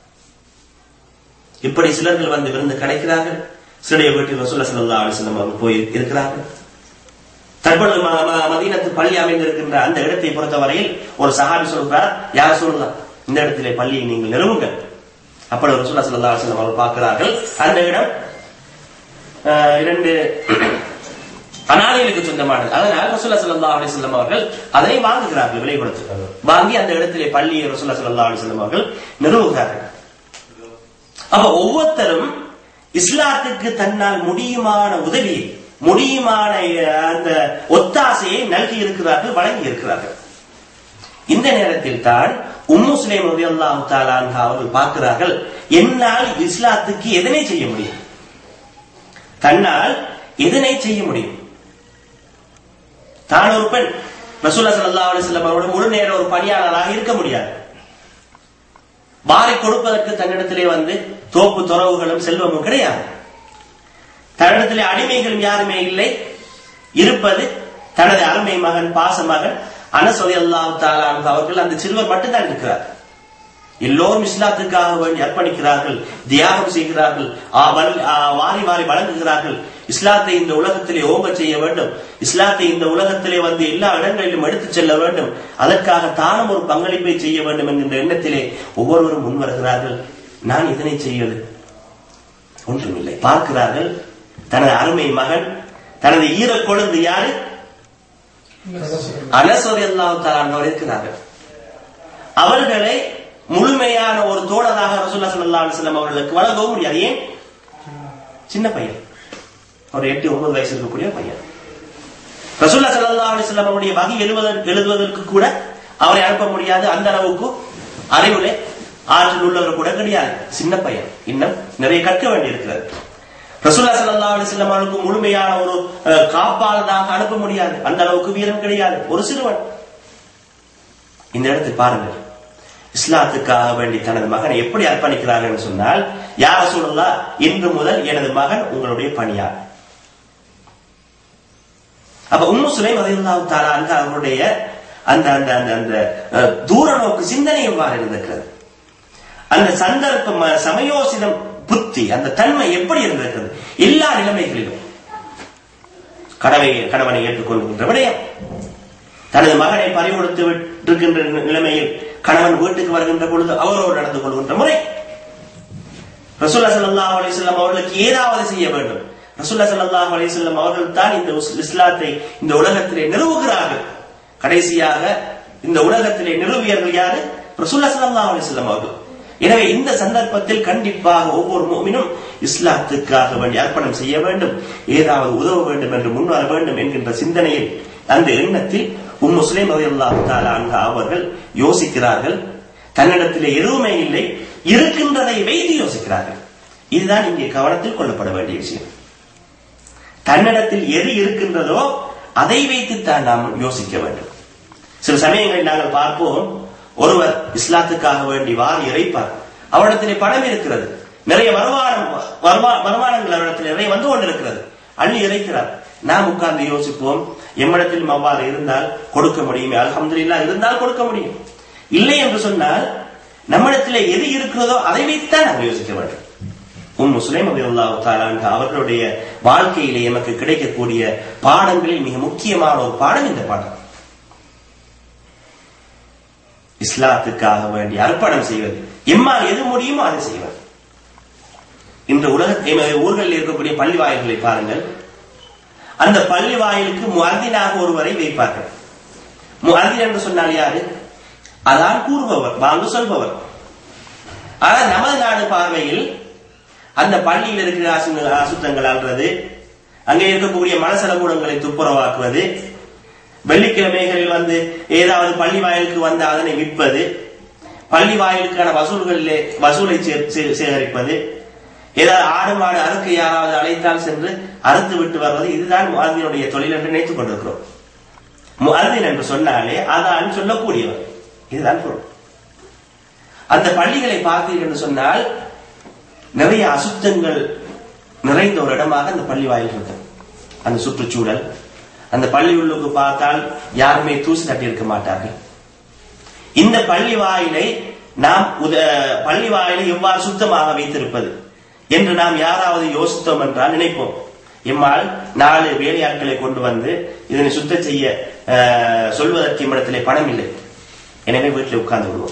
இப்படி சிலர்கள் வந்து விருந்து கிடைக்கிறார்கள். சிலருடைய வீட்டில் ரசூலுல்லாஹி ஸல்லல்லாஹு அலைஹி வஸல்லம் அவர்கள் போய் இருக்கிறார்கள். தற்பொழுது மதீனத்து பள்ளி அமைந்திருக்கின்ற அந்த இடத்தை பொறுத்தவரையில் ஒரு சஹாபி சொல்கிறார், யார் சொல்லலாம், இந்த இடத்திலே பள்ளியை நீங்கள் நிறுவுங்கள். அப்பொழுது ரசூலுல்லாஹி ஸல்லல்லாஹு அலைஹி வஸல்லம் அவர்கள் பார்க்கிறார்கள், அந்த இடம் இரண்டு அனாதைகளுக்கு சொந்தமானது. அதனால் ரசூலுல்லாஹி ஸல்லல்லாஹு அலைஹி வஸல்லம் அவர்கள் அதை வாங்குகிறார்கள், விலை கொடுத்து வாங்கி அந்த இடத்திலே பள்ளியை ரசூலுல்லாஹி ஸல்லல்லாஹு அலைஹி வஸல்லம் அவர்கள் நிறுவுகிறார்கள். அப்ப ஒவ்வொருத்தரும் இஸ்லாத்துக்கு தன்னால் முடியுமான உதவியை, முடியுமான அந்த ஒத்தாசையை நல்கி இருக்கிறார்கள், வழங்கி இருக்கிறார்கள். இந்த நேரத்தில் தான் உம்மு சுலைம் ரலியல்லாஹு தஆலா அன்ஹா அவர்கள் பார்க்கிறார்கள், என்னால் இஸ்லாத்துக்கு எதனை செய்ய முடியும், தன்னால் எதனை செய்ய முடியும். தான் ஒரு பெண், ரசூலுல்லாஹி ஸல்லல்லாஹு அலைஹி வஸல்லம் அவரோட முழு நேர ஒரு பணியாளராக இருக்க முடியாது. வாரி கொடுப்பதற்கு தன்னிடத்திலே வந்து தோப்பு துறவுகளும் செல்வமும் கிடையாது. தன்னிடத்திலே அடிமைகளும் யாருமே இல்லை. இருப்பது தனது அருமை மகன், பாச மகன் அனஸ் ரலியல்லாஹு தஆலா அன்ஹு அவர்கள். அந்த சிறுவர் மட்டும்தான் இருக்கிறார். எல்லோரும் இஸ்லாத்துக்காக வேண்டி அர்ப்பணிக்கிறார்கள், தியாகம் செய்கிறார்கள், வாரி வாரி வழங்குகிறார்கள். இஸ்லாத்தை இந்த உலகத்திலே ஓங்க செய்ய வேண்டும், இஸ்லாத்தை இந்த உலகத்திலே வந்து எல்லா இடங்களிலும் எடுத்துச் செல்ல வேண்டும், அதற்காக தானும் ஒரு பங்களிப்பை செய்ய வேண்டும் என்கின்ற எண்ணத்திலே ஒவ்வொருவரும் முன் வருகிறார்கள். நான் இதனை செய்வது ஒன்றுமில்லை. பார்க்கிறார்கள், தனது அருமை மகன், தனது ஈர கொழுந்து யாரு? அனஸ் ரலியல்லாஹு தஆலா அன்ஹு இருக்கிறார்கள். அவர்களை முழுமையான ஒரு தோழராக ரசூலுல்லாஹி ஸல்லல்லாஹு அலைஹி வஸல்லம் அவர்களுக்கு வழங்கவும் முடியாது. ஏன்? சின்ன பையன், ஒரு எட்டு ஒன்பது வயசு இருக்கக்கூடிய பையன். ரசூலுல்லாஹி ஸல்லல்லாஹு அலைஹி வஸல்லம் அவருடைய வகை எழுதுவதற்கு எழுதுவதற்கு கூட அவரை அனுப்ப முடியாது. அந்த அளவுக்கு அறிவுலே ஆற்றல் உள்ளவர் கூட கிடையாது. சின்ன பையன், இன்னும் நிறைய கற்க வேண்டி இருக்கிறது. ரசூலுல்லாஹி ஸல்லல்லாஹு அலைஹி வஸல்லம் அவருக்கு முழுமையான ஒரு காப்பாளனாக அனுப்ப முடியாது. அந்த அளவுக்கு வீரம் கிடையாது. ஒரு சிறுவன். இந்த இடத்தில் பாருங்கள், இஸ்லாத்துக்காக வேண்டி தனது மகனை எப்படி அர்ப்பணிக்கிறார்கள் என்று சொன்னால், யா ரசூலுல்லாஹ், இன்று முதல் எனது மகன் உங்களுடைய பணியார். அப்ப உம்மு சுலைம் ரலியல்லாஹு தஆலா அன்ஹா அவருடைய அந்த அந்த அந்த தூர நோக்கு சிந்தனை எவ்வாறு இருந்திருக்கிறது, அந்த சந்தர்ப்பம், சமயோசிதம், புத்தி, அந்த தன்மை எப்படி இருந்திருக்கிறது. எல்லா நிலைமைகளிலும் கடவை கணவனை ஏற்றுக்கொள்கின்ற விடயம், தனது மகனை பறிகொடுத்து விட்டிருக்கின்ற நிலைமையில் கணவன் வீட்டுக்கு வருகின்ற பொழுது அவரோடு நடந்து கொள்கின்ற முறை, ரசூலுல்லாஹி ஸல்லல்லாஹு அலைஹி வஸல்லம் அவர்களுக்கு ஏதாவது செய்ய வேண்டும். ரசூலுல்லாஹி ஸல்லல்லாஹு அலைஹி வஸல்லம் அவர்கள் தான் இந்த இஸ்லாத்தை இந்த உலகத்திலே நிறுவுகிறார்கள். கடைசியாக இந்த உலகத்திலே நிறுவியர்கள் யாரு? ரசூலுல்லாஹி ஸல்லல்லாஹு அலைஹி வஸல்லம் அவர்கள். எனவே இந்த சந்தர்ப்பத்தில் கண்டிப்பாக ஒவ்வொரு முஃமினும் இஸ்லாத்துக்காக வேண்டி அர்ப்பணம் செய்ய வேண்டும், ஏதாவது உதவ வேண்டும் என்று முன்வர வேண்டும் என்கின்ற சிந்தனையில், அந்த எண்ணத்தில் உம்மு சுலைம் ரலியல்லாஹு தஆலா அன்ஹா அவர்கள் யோசிக்கிறார்கள். தன்னிடத்திலே எதுவுமே இல்லை, இருக்கின்றதை வைத்து யோசிக்கிறார்கள். இதுதான் இங்கே கவனத்தில் கொள்ளப்பட வேண்டிய விஷயம். தன்னிடத்தில் எது இருக்கின்றதோ அதை வைத்துத்தான் நாம் யோசிக்க வேண்டும். சில சமயங்களில் நாங்கள் பார்ப்போம், ஒருவர் இஸ்லாத்துக்காக வேண்டி வாரி இறைப்பார். அவரிடத்திலே பணம் இருக்கிறது, நிறைய வருமானம் வருமானங்கள் அவரிடத்தில் நிறைய வந்து கொண்டிருக்கிறது, அள்ளி இறைக்கிறார். நாம் உட்கார்ந்து யோசிப்போம், எம்மிடத்தில் அவ்வாறு இருந்தால் கொடுக்க முடியுமே, அல்ஹம்துலில்லாஹ் இருந்தால் கொடுக்க முடியும். இல்லை என்று சொன்னால் நம்மிடத்திலே எது இருக்கிறதோ அதை வைத்துத்தான் நாம் யோசிக்க வேண்டும். உம்மு சுலைம் ரலியல்லாஹு தஆலா அன்ஹா அவர்களுடைய வாழ்க்கையிலே நமக்கு கிடைக்கக்கூடிய பாடங்களில் மிக முக்கியமான ஒரு பாடம் இந்த பாடம். இஸ்லாத்துக்காக வேண்டி அர்ப்பணம் செய்வது, எம்மால் எது முடியுமோ அதை செய்வது. இந்த உலக ஊர்களில் இருக்கக்கூடிய பள்ளி வாயில்களை பாருங்கள். அந்த பள்ளி வாயிலுக்கு முஅத்தினாக ஒருவரை வைப்பார்கள். முஅத்தின் என்று சொன்னால் யாரு? அதான் கூறுபவர், வாங்கு சொல்பவர். ஆனால் நமது நாடு பார்வையில் அந்த பள்ளியில் இருக்கிற அசுத்தங்கள் ஆள்றது, அங்கே இருக்கக்கூடிய மனசலகூடங்களை துப்புரவாக்குவது, வெள்ளிக்கிழமைகளில் வந்து ஏதாவது பள்ளி வாயிலுக்கு வந்து அதனை விற்பது, பள்ளி வாயிலுக்கான வசூல்களிலே வசூலை சேகரிப்பது, ஏதாவது ஆடு மாடு அறுக்க யாராவது அழைத்தால் சென்று அறுத்து விட்டு வருவது, இதுதான் முஅத்தினுடைய தொழில் என்று நினைத்துக் கொண்டிருக்கிறோம். முஅத்தின் என்று சொன்னாலே அதான் சொல்லக்கூடியவர், இதுதான் பொருள். அந்த பள்ளிகளை பார்த்தீர்கள் என்று சொன்னால் நிறைய அசுத்தங்கள் நிறைந்த ஒரு இடமாக அந்த பள்ளி வாயில் இருக்கு. அந்த சுற்றுச்சூழல், அந்த பள்ளி உள்ளுக்கு பார்த்தால் யாருமே தூசி தட்டி இருக்க மாட்டார்கள். இந்த பள்ளி வாயிலை நாம் பள்ளி வாயிலை எவ்வாறு சுத்தமாக வைத்திருப்பது என்று நாம் யாராவது யோசித்தோம் என்றால் நினைப்போம், எம்மால் நாலு வேலையாட்களை கொண்டு வந்து இதனை சுத்தம் செய்ய சொல்வதற்கு இம்மிடத்திலே பணம் இல்லை, எனவே வீட்டில் உட்கார்ந்து விடுவோம்.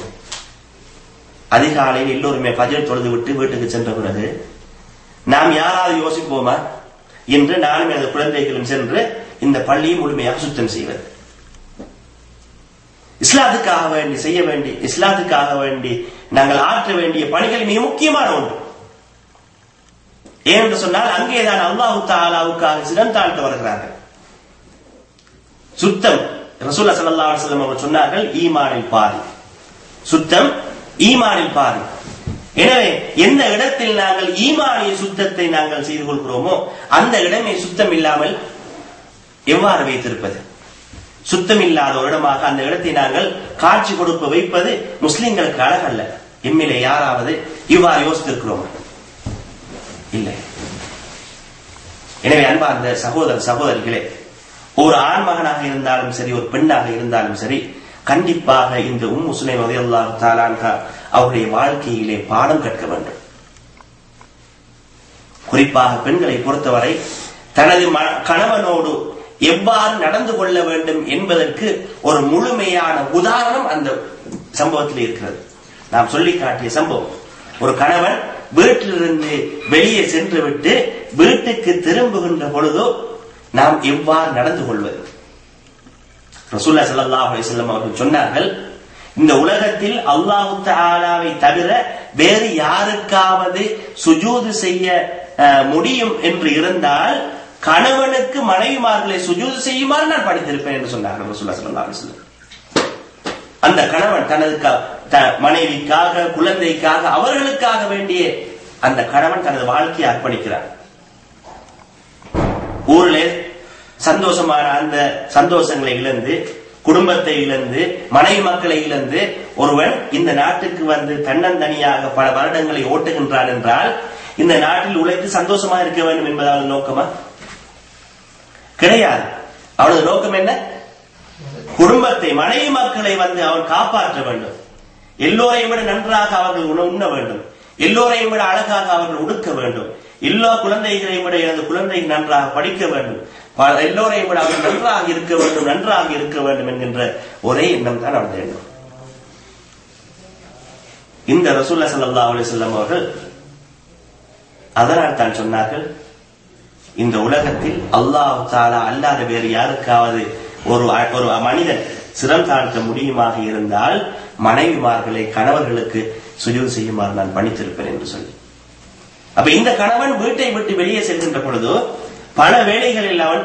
அதிகாலையில் எல்லோருமே ஃபஜ்ர் தொழுது விட்டு வீட்டுக்கு சென்ற பிறகு நாம் யாராவது யோசிப்போமா என்று நானும் எனது குழந்தைகளும் சென்று இந்த பள்ளியை முழுமையாக சுத்தம் செய்வது. இஸ்லாத்துக்காக வேண்டி செய்ய வேண்டி இஸ்லாத்துக்காக வேண்டி நாங்கள் ஆற்ற வேண்டிய பணிகள் மிக முக்கியமான ஒன்று. ஏனென்று சொன்னால் அங்கேதான் அல்லாஹு தஆலாவுக்காக சிரம் தாழ்த்த வருகிறார்கள். சுத்தம், ரசூலுல்லாஹி ஸல்லல்லாஹு அலைஹி வஸல்லம் அவர்கள் சொன்னார்கள், ஈமானில் பாதி சுத்தம், ஈமானில் பாதி. எனவே எந்த இடத்தில் நாங்கள் ஈமானிய சுத்தத்தை நாங்கள் செய்து கொள்கிறோமோ அந்த இடமே சுத்தம் இல்லாமல் எவ்வாறு வைத்திருப்பது? சுத்தம் இல்லாத ஒரு இடமாக அந்த இடத்தை நாங்கள் காட்சி கொடுக்க வைப்பது முஸ்லிம்களுக்கு அழகல்ல. எம்மிலே யாராவது இவ்வாறு யோசித்திருக்கிறோம்? இல்லை. எனவே அன்பார்ந்த சகோதர சகோதரிகளே, ஒரு ஆண்மகனாக இருந்தாலும் சரி, ஒரு பெண்ணாக இருந்தாலும் சரி, கண்டிப்பாக இந்த உம்மு சுலைம் ரலியல்லாஹு தஆலா அன்ஹா அவருடைய வாழ்க்கையிலே பாடம் கற்க வேண்டும். குறிப்பாக பெண்களை பொறுத்தவரை தனது கணவனோடு எவ்வாறு நடந்து கொள்ள வேண்டும் என்பதற்கு ஒரு முழுமையான உதாரணம் அந்த சம்பவத்தில் இருக்கிறது. நாம் சொல்லி காட்டிய சம்பவம், ஒரு கணவன் வீட்டிலிருந்து வெளியே சென்று விட்டு வீட்டுக்கு திரும்புகின்ற பொழுதோ நாம் எவ்வாறு நடந்து கொள்வது? ரசூலுல்லாஹி ஸல்லல்லாஹு அலைஹி வஸல்லம் அவர்கள் சொன்னார்கள், இந்த உலகத்தில் அல்லாஹ் தஆலாவை தவிர வேறு யாருக்காவது சுஜூது செய்ய முடியும் என்று இருந்தால் கணவனுக்கு மனைவிமார்களை சுஜூது செய்யுமாறு நான் படித்திருப்பேன் என்று சொன்னார்கள் ரசூலுல்லாஹி ஸல்லல்லாஹு அலைஹி வஸல்லம். அந்த கணவன் தனது மனைவிக்காக, குழந்தைக்காக, அவர்களுக்காக வேண்டிய அந்த கணவன் தனது வாழ்க்கையை அர்ப்பணிக்கிறார். ஊரிலே சந்தோஷமான அந்த சந்தோஷங்களை இழந்து, குடும்பத்தை இழந்து, மனைவி மக்களை இழந்து ஒருவன் இந்த நாட்டுக்கு வந்து தன்னந்தனியாக பல வருடங்களை ஓட்டுகின்றான் என்றால் இந்த நாட்டில் உழைத்து சந்தோஷமா இருக்க வேண்டும் என்பதாவது நோக்கமா? கிடையாது. அவனது நோக்கம் என்ன? குடும்பத்தை, மனைவி மக்களை வந்து அவன் காப்பாற்ற வேண்டும். எல்லோரையும் விட நன்றாக அவர்கள் உண்ண வேண்டும். எல்லோரையும் விட அழகாக அவர்கள் உடுக்க வேண்டும். எல்லா குழந்தைகளையும் விட எனது குழந்தை நன்றாக படிக்க வேண்டும். எல்லோரையும் விட அவர்கள் நன்றாக இருக்க வேண்டும், நன்றாக இருக்க வேண்டும் என்கின்ற ஒரே எண்ணம் தான் அவனது எண்ணம். இந்த ரசூலுல்லாஹி ஸல்லல்லாஹு அலைஹி வஸல்லம் அவர்கள் அதனால் தான் சொன்னார்கள், இந்த உலகத்தில் அல்லாஹ் தஆலா அல்லாத வேறு யாருக்காவது ஒரு ஒரு மனிதன் சிரம் தாழ்த்த முடியுமாக இருந்தால் மனைவிமார்களை கணவர்களுக்கு சுஜூது செய்யுமாறு நான் பணித்திருப்பேன் என்று சொல்லி. அப்ப இந்த கணவன் வீட்டை விட்டு வெளியே செல்கின்ற பொழுது பல வேளைகளில் அவன்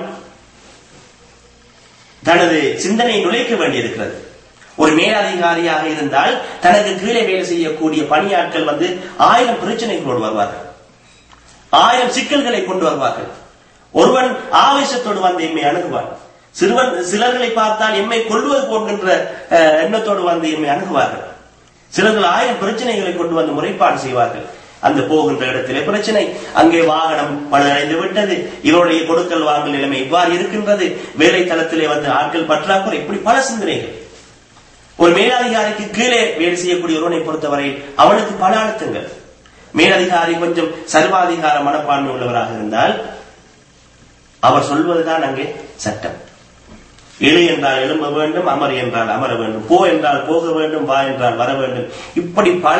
தனது சிந்தனையை நுழைக்க வேண்டியிருக்கிறது. ஒரு மேலதிகாரியாக இருந்தால் தனக்கு கீழே வேலை செய்யக்கூடிய பணியாட்கள் வந்து ஆயிரம் பிரச்சனைகளோடு வருவார்கள், ஆயிரம் சிக்கல்களை கொண்டு வருவார்கள். ஒருவன் ஆவேசத்தோடு வந்து எம்மை அணுகுவான். சிறுவன் சிலர்களை பார்த்தால் எம்மை கொள்வது போகின்ற எண்ணத்தோடு வந்து எம்மை அணுகுவார்கள். சிலர்கள் ஆயிரம் பிரச்சனைகளை கொண்டு வந்து முறைப்பாடு செய்வார்கள். அந்த போகின்ற இடத்திலே பிரச்சனை, அங்கே வாகனம் பழுதடைந்து விட்டது, இவருடைய கொடுக்கல் வாங்கல் நிலைமை இவ்வாறு இருக்கின்றது, வேலை தளத்திலே வந்து ஆட்கள் பற்றாக்குறை, இப்படி பல சிந்தனைகள். ஒரு மேலதிகாரிக்கு கீழே வேலை செய்யக்கூடிய ஒருவனை பொறுத்தவரை அவனுக்கு பல அழுத்தங்கள். மேலதிகாரி கொஞ்சம் சர்வாதிகார மனப்பான்மை உள்ளவராக இருந்தால் அவர் சொல்வதுதான் அங்கே சட்டம். எழு என்றால் எழும்ப வேண்டும், அமர் என்றால் அமர வேண்டும், போ என்றால் போக வேண்டும், வா என்றால் வர வேண்டும். இப்படி பல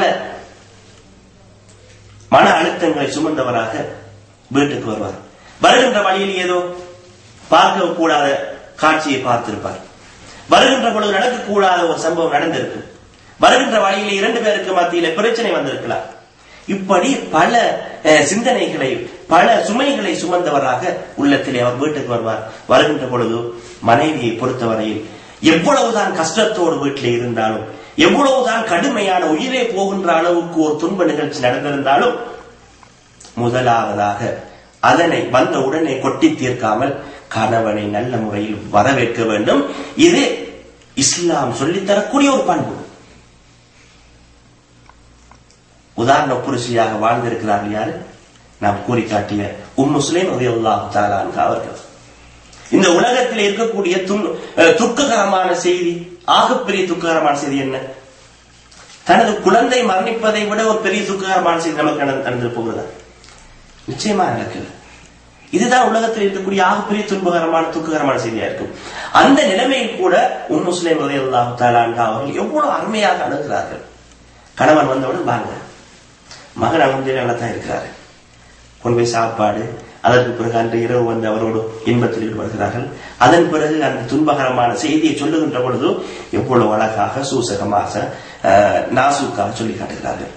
மன அழுத்தங்களை சுமந்தவராக வீட்டுக்கு வருவார். வருகின்ற வழியில் ஏதோ பார்க்க கூடாத காட்சியை பார்த்திருப்பார். வருகின்ற பொழுது நடக்கக்கூடாத ஒரு சம்பவம் நடந்திருக்கு. வருகின்ற வழியில் இரண்டு பேருக்கு மத்தியில பிரச்சனை வந்திருக்கலாம். இப்படி பல சிந்தனைகளை, பல சுமைகளை சுமந்தவராக உள்ளத்திலே அவர் வீட்டுக்கு வருவார். வருகின்ற பொழுது மனைவியை பொறுத்தவரையில் எவ்வளவுதான் கஷ்டத்தோடு வீட்டிலே இருந்தாலும், எவ்வளவுதான் கடுமையான உயிரே போகின்ற அளவுக்கு ஒரு துன்ப நிகழ்ச்சி நடந்திருந்தாலும் முதலாவதாக அதனை வந்த உடனே கொட்டி தீர்க்காமல் கணவனை நல்ல முறையில் வரவேற்க வேண்டும். இது இஸ்லாம் சொல்லித்தரக்கூடிய ஒரு பண்பு. உதாரண புருஷியாக வாழ்ந்திருக்கிறார்கள் யாரு? நாம் கூறி காட்டிய உம்மு சுலைம் ரலியல்லாஹு தஆலா அன்ஹா அவர்கள். இந்த உலகத்தில் இருக்கக்கூடிய துக்ககரமான செய்தி, ஆகப்பெரிய துக்ககரமான செய்தி என்ன? தனது குழந்தை மரணிப்பதை விட ஒரு பெரிய துக்ககரமான செய்தி நமக்கு நடந்து போகிறதா? நிச்சயமா நடக்கல. இதுதான் உலகத்தில் இருக்கக்கூடிய ஆகப்பெரிய துன்பகரமான துக்ககரமான செய்தியா இருக்கும். அந்த நிலைமையில் கூட உம்மு சுலைம் ரலியல்லாஹு தஆலா அன்ஹா அவர்கள் எவ்வளவு அருமையாக அணுகிறார்கள். கணவன் வந்தவுடன் வாங்க, மகன் அலமதுலில்லாஹ் நல்லா தான் இருக்கிறாரு, கொண்டு போய் சாப்பாடு, அதற்கு பிறகு அன்று இரவு வந்து அவரோடு இன்பத்தில் ஈடுபடுகிறார்கள். அதன் பிறகு அந்த துன்பகரமான செய்தியை சொல்லுகின்ற பொழுது எவ்வளவு அழகாக, சூசகமாக, நாசூக்காக சொல்லி காட்டுகிறார்கள்.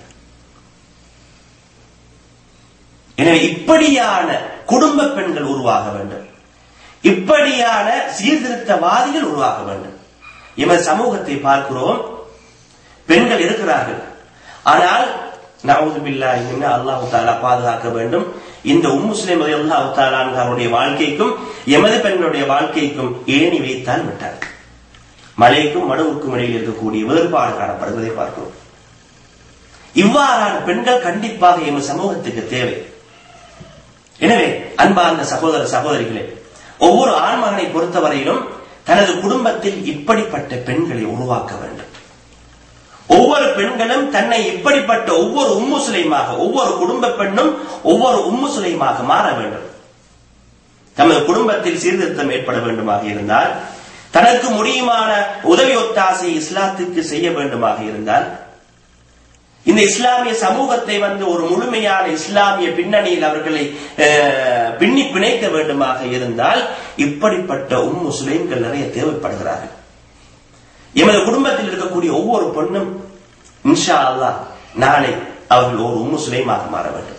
எனவே இப்படியான குடும்ப பெண்கள் உருவாக வேண்டும், இப்படியான சீர்திருத்தவாதிகள் உருவாக வேண்டும். எமது சமூகத்தை பார்க்கிறோம், பெண்கள் இருக்கிறார்கள், ஆனால் நஊது பில்லாஹி மின்ஹு அல்லாஹ் தஆலா பாதுகாக்க வேண்டும். இந்த உம்மு சுலைம் ரலியல்லாஹு தஆலா அன்ஹாவுடைய வாழ்க்கைக்கும் எமது பெண்களுடைய வாழ்க்கைக்கும் ஏணி வைத்தால் விட்டார். மலைக்கும் மடுவுக்கும் இடையில் இருக்கக்கூடிய வேறுபாடு காணப்படுவதை பார்க்கிறோம். இவ்வாறான பெண்கள் கண்டிப்பாக எங்கள் சமூகத்துக்கு தேவை. எனவே அன்பார்ந்த சகோதர சகோதரிகளே, ஒவ்வொரு ஆண்மகனை பொறுத்தவரையிலும் தனது குடும்பத்தில் இப்படிப்பட்ட பெண்களை உருவாக்க வேண்டும். ஒவ்வொரு பெண்களும் தன்னை இப்படிப்பட்ட ஒவ்வொரு உம்மு சுலைமாக, ஒவ்வொரு குடும்ப பெண்ணும் ஒவ்வொரு உம்மு சுலைமாக மாற வேண்டும். தமது குடும்பத்தில் சீர்திருத்தம் ஏற்பட வேண்டுமாக இருந்தால், தனக்கு முடியுமான உதவி ஒத்தாசை இஸ்லாத்துக்கு செய்ய வேண்டுமாக இருந்தால், இந்த இஸ்லாமிய சமூகத்தை வந்து ஒரு முழுமையான இஸ்லாமிய பின்னணியில் அவர்களை பின்னி பிணைக்க வேண்டுமாக இருந்தால், இப்படிப்பட்ட உம்மு சுலைம்கள் நிறைய தேவைப்படுகிறார்கள். எமது குடும்பத்தில் இருக்கக்கூடிய ஒவ்வொரு பெண்ணும் இன்ஷா அல்லாஹ் நாளை அவர்கள் ஒரு உம்மு சுலைமாக மாற வேண்டும்.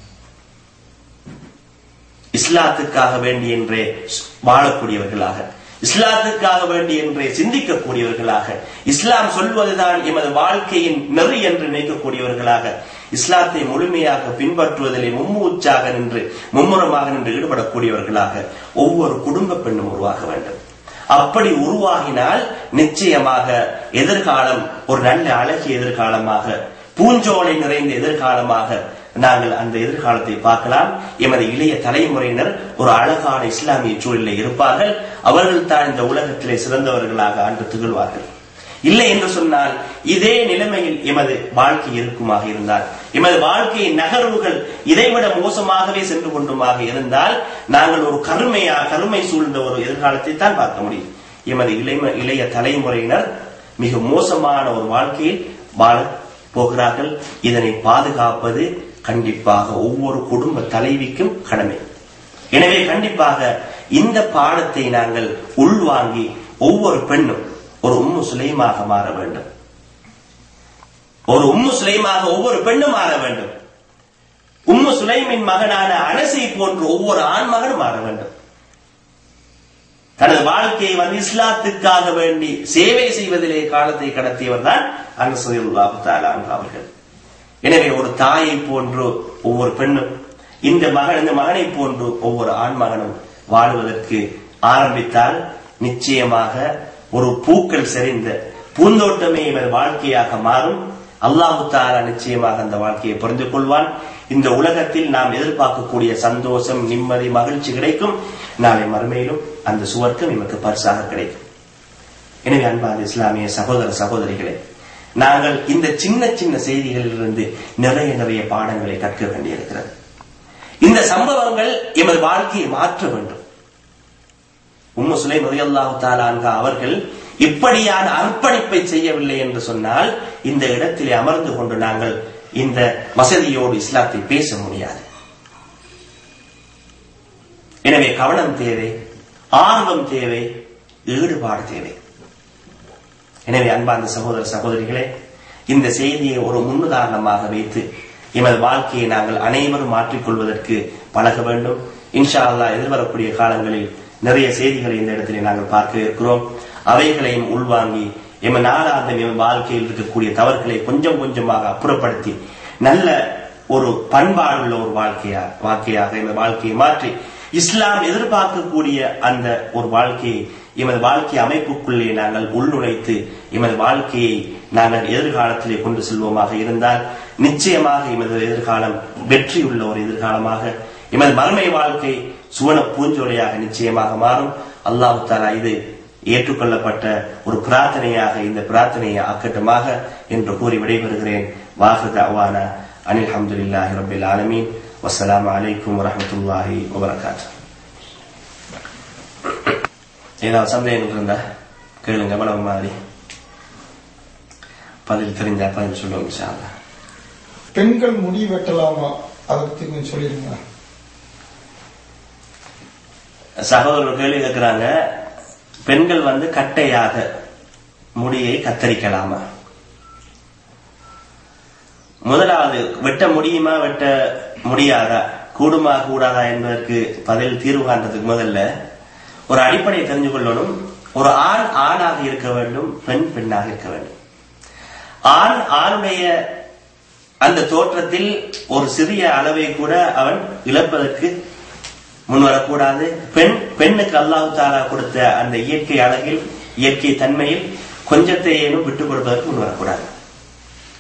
இஸ்லாத்துக்காக வேண்டி என்றே வாழக்கூடியவர்களாக, இஸ்லாத்துக்காக வேண்டி என்றே சிந்திக்கக்கூடியவர்களாக, இஸ்லாம் சொல்வதுதான் எமது வாழ்க்கையின் நெறி என்று நினைக்கக்கூடியவர்களாக, இஸ்லாத்தை முழுமையாக பின்பற்றுவதிலே மும்மூச்சாக நின்று மும்முரமாக நின்று ஈடுபடக்கூடியவர்களாக ஒவ்வொரு குடும்ப பெண்ணும் உருவாக வேண்டும். அப்படி உருவாகினால் நிச்சயமாக எதிர்காலம் ஒரு நல்ல அழகிய எதிர்காலமாக, பூஞ்சோலை நிறைந்த எதிர்காலமாக நாங்கள் அந்த எதிர்காலத்தை பார்க்கலாம். எமது இளைய தலைமுறையினர் ஒரு அழகான இஸ்லாமிய சூழலில் இருப்பார்கள். அவர்கள் தான் இந்த உலகத்திலே சிறந்தவர்களாக ஆண்டு திகழ்வார்கள். இல்லை என்று சொன்னால் இதே நிலைமையில் எமது வாழ்க்கை இருக்குமாக இருந்தால், எமது வாழ்க்கையின் நகர்வுகள் இதைவிட மோசமாகவே சென்று கொண்டுமாக இருந்தால், நாங்கள் ஒரு கருமையா கருமை சூழ்ந்த ஒரு எதிர்காலத்தை தான் பார்க்க முடியும். எமது இளைய இளைய தலைமுறையினர் மிக மோசமான ஒரு வாழ்க்கையில் வாழ போகிறார்கள். இதனை பாதுகாப்பது கண்டிப்பாக ஒவ்வொரு குடும்ப தலைவிக்கும் கடமை. எனவே கண்டிப்பாக இந்த பாடத்தை நாங்கள் உள்வாங்கி ஒவ்வொரு பெண்ணும் ஒரு உம்மு சுலைமாக மாற வேண்டும். ஒரு உம்மு சுலைமாக ஒவ்வொரு பெண்ணும் மாற வேண்டும். உம்மு சுலைமின் மகனான அனஸை போன்று ஒவ்வொரு ஆண்மகனும் மாற வேண்டும். தனது வாழ்க்கையை வந்து இஸ்லாத்துக்காக வேண்டி சேவை செய்வதிலே காலத்தை கடத்தியவர் தான் அனஸ் ரலியல்லாஹு தஆலா அன்ஹு அவர்கள். எனவே ஒரு தாயை போன்று ஒவ்வொரு பெண்ணும், இந்த மகன் இந்த மகனை போன்று ஒவ்வொரு ஆண்மகனும் வாழ்வதற்கு ஆரம்பித்தால் நிச்சயமாக ஒரு பூக்கள் செறிந்த பூந்தோட்டமே இவர் வாழ்க்கையாக மாறும். அல்லாஹு தஆலா நிச்சயமாக அந்த வாழ்க்கையை புரிந்து கொள்வான். இந்த உலகத்தில் நாம் எதிர்பார்க்கக்கூடிய சந்தோஷம், நிம்மதி, மகிழ்ச்சி கிடைக்கும். நாளை மறுமையிலும் அந்த சுவர்க்கம் நமக்கு பரிசாக கிடைக்கும். எனவே அன்பான இஸ்லாமிய சகோதர சகோதரிகளே, நாங்கள் இந்த சின்ன சின்ன செய்திகளில் இருந்து நிறைய நிறைய பாடங்களை கற்க வேண்டியிருக்கிறது. இந்த சம்பவங்கள் எமது வாழ்க்கையை மாற்ற வேண்டும். உம்மு சுலைம் ரலியல்லாஹு தஆலா அன்ஹா அவர்கள் இப்படியான அர்ப்பணிப்பை செய்யவில்லை என்று சொன்னால், இந்த இடத்திலே அமர்ந்து கொண்டு நாங்கள் இந்த வசதியோடு இஸ்லாத்தை பேச முடியாது. எனவே கவனம் தேவை, ஆர்வம் தேவை, ஈடுபாடு தேவை. எனவே அன்பார்ந்த சகோதர சகோதரிகளே, இந்த செய்தியை ஒரு முன்னுதாரணமாக வைத்து எமது வாழ்க்கையை நாங்கள் அனைவரும் மாற்றிக்கொள்வதற்கு பழக வேண்டும். இன்ஷா அல்லாஹ் எதிர்வரக்கூடிய காலங்களில் நிறைய செய்திகளை இந்த இடத்திலே நாங்கள் பார்க்க இருக்கிறோம். அவைகளையும் உள்வாங்கி எமது நாளாந்த எமது வாழ்க்கையில் இருக்கக்கூடிய தவறுகளை கொஞ்சம் கொஞ்சமாக அப்புறப்படுத்தி நல்ல ஒரு பண்பாடுள்ள ஒரு வாழ்க்கையா வாழ்க்கையாக எமது வாழ்க்கையை மாற்றி இஸ்லாம் எதிர்பார்க்கக்கூடிய அந்த ஒரு வாழ்க்கையை எமது வாழ்க்கை அமைப்புக்குள்ளே நாங்கள் உள்நுழைத்து எமது வாழ்க்கையை நாங்கள் எதிர்காலத்திலே கொண்டு செல்வோமாக இருந்தால் நிச்சயமாக எமது எதிர்காலம் வெற்றியுள்ள ஒரு எதிர்காலமாக, எமது மறுமை வாழ்க்கை சுவன பூஞ்சோலையாக நிச்சயமாக மாறும். அல்லாஹ் தஆலா இது ஏற்றுக்கொள்ளப்பட்ட ஒரு பிரார்த்தனையாக இந்த பிரார்த்தனையை ஆக்கட்டமாக என்று கூறி விடைபெறுகிறேன். வாஹிரு தஅவானா அனில் ஹம்துலில்லாஹி ரப்பில் ஆலமீன். வஸ்ஸலாமு அலைக்கும் வரஹ்மத்துல்லாஹி வபரகாத்துஹு. ஏதாவது சந்தேகம் இருந்தா கேளுங்க. எவ்வளவு மாதிரி பதில் தெரிஞ்சா பதில் சொல்லுவோம் இன்ஷா அல்லாஹ். பெண்கள் முடி வெட்டலாமா, அதை பத்தி கொஞ்சம் சொல்லிருங்க. சகோதரர் கேள்வி கேட்கிறாங்க, பெண்கள் வந்து கட்டையாக முடியை கத்தரிக்கலாமா? முதலாவது, வெட்ட முடியுமா வெட்ட முடியாதா, கூடுமா கூடாதா என்பதற்கு பதில் தீர்வு காண்றதுக்கு முதல்ல ஒரு அடிப்படையை தெரிஞ்சு கொள்ளணும். ஒரு ஆண் ஆணாக இருக்க வேண்டும், பெண் பெண்ணாக இருக்க வேண்டும். ஆண் ஆணுடைய அந்த தோற்றத்தில் ஒரு சிறிய அளவை கூட அவன் இழப்பதற்கு முன்வரக்கூடாது. பெண் பெண்ணுக்கு அல்லாஹ் தஆலா கொடுத்த அந்த இயற்கை அழகில் இயற்கை தன்மையில் கொஞ்சத்தையேனும் விட்டுக் கொடுப்பதற்கு முன்வரக்கூடாது.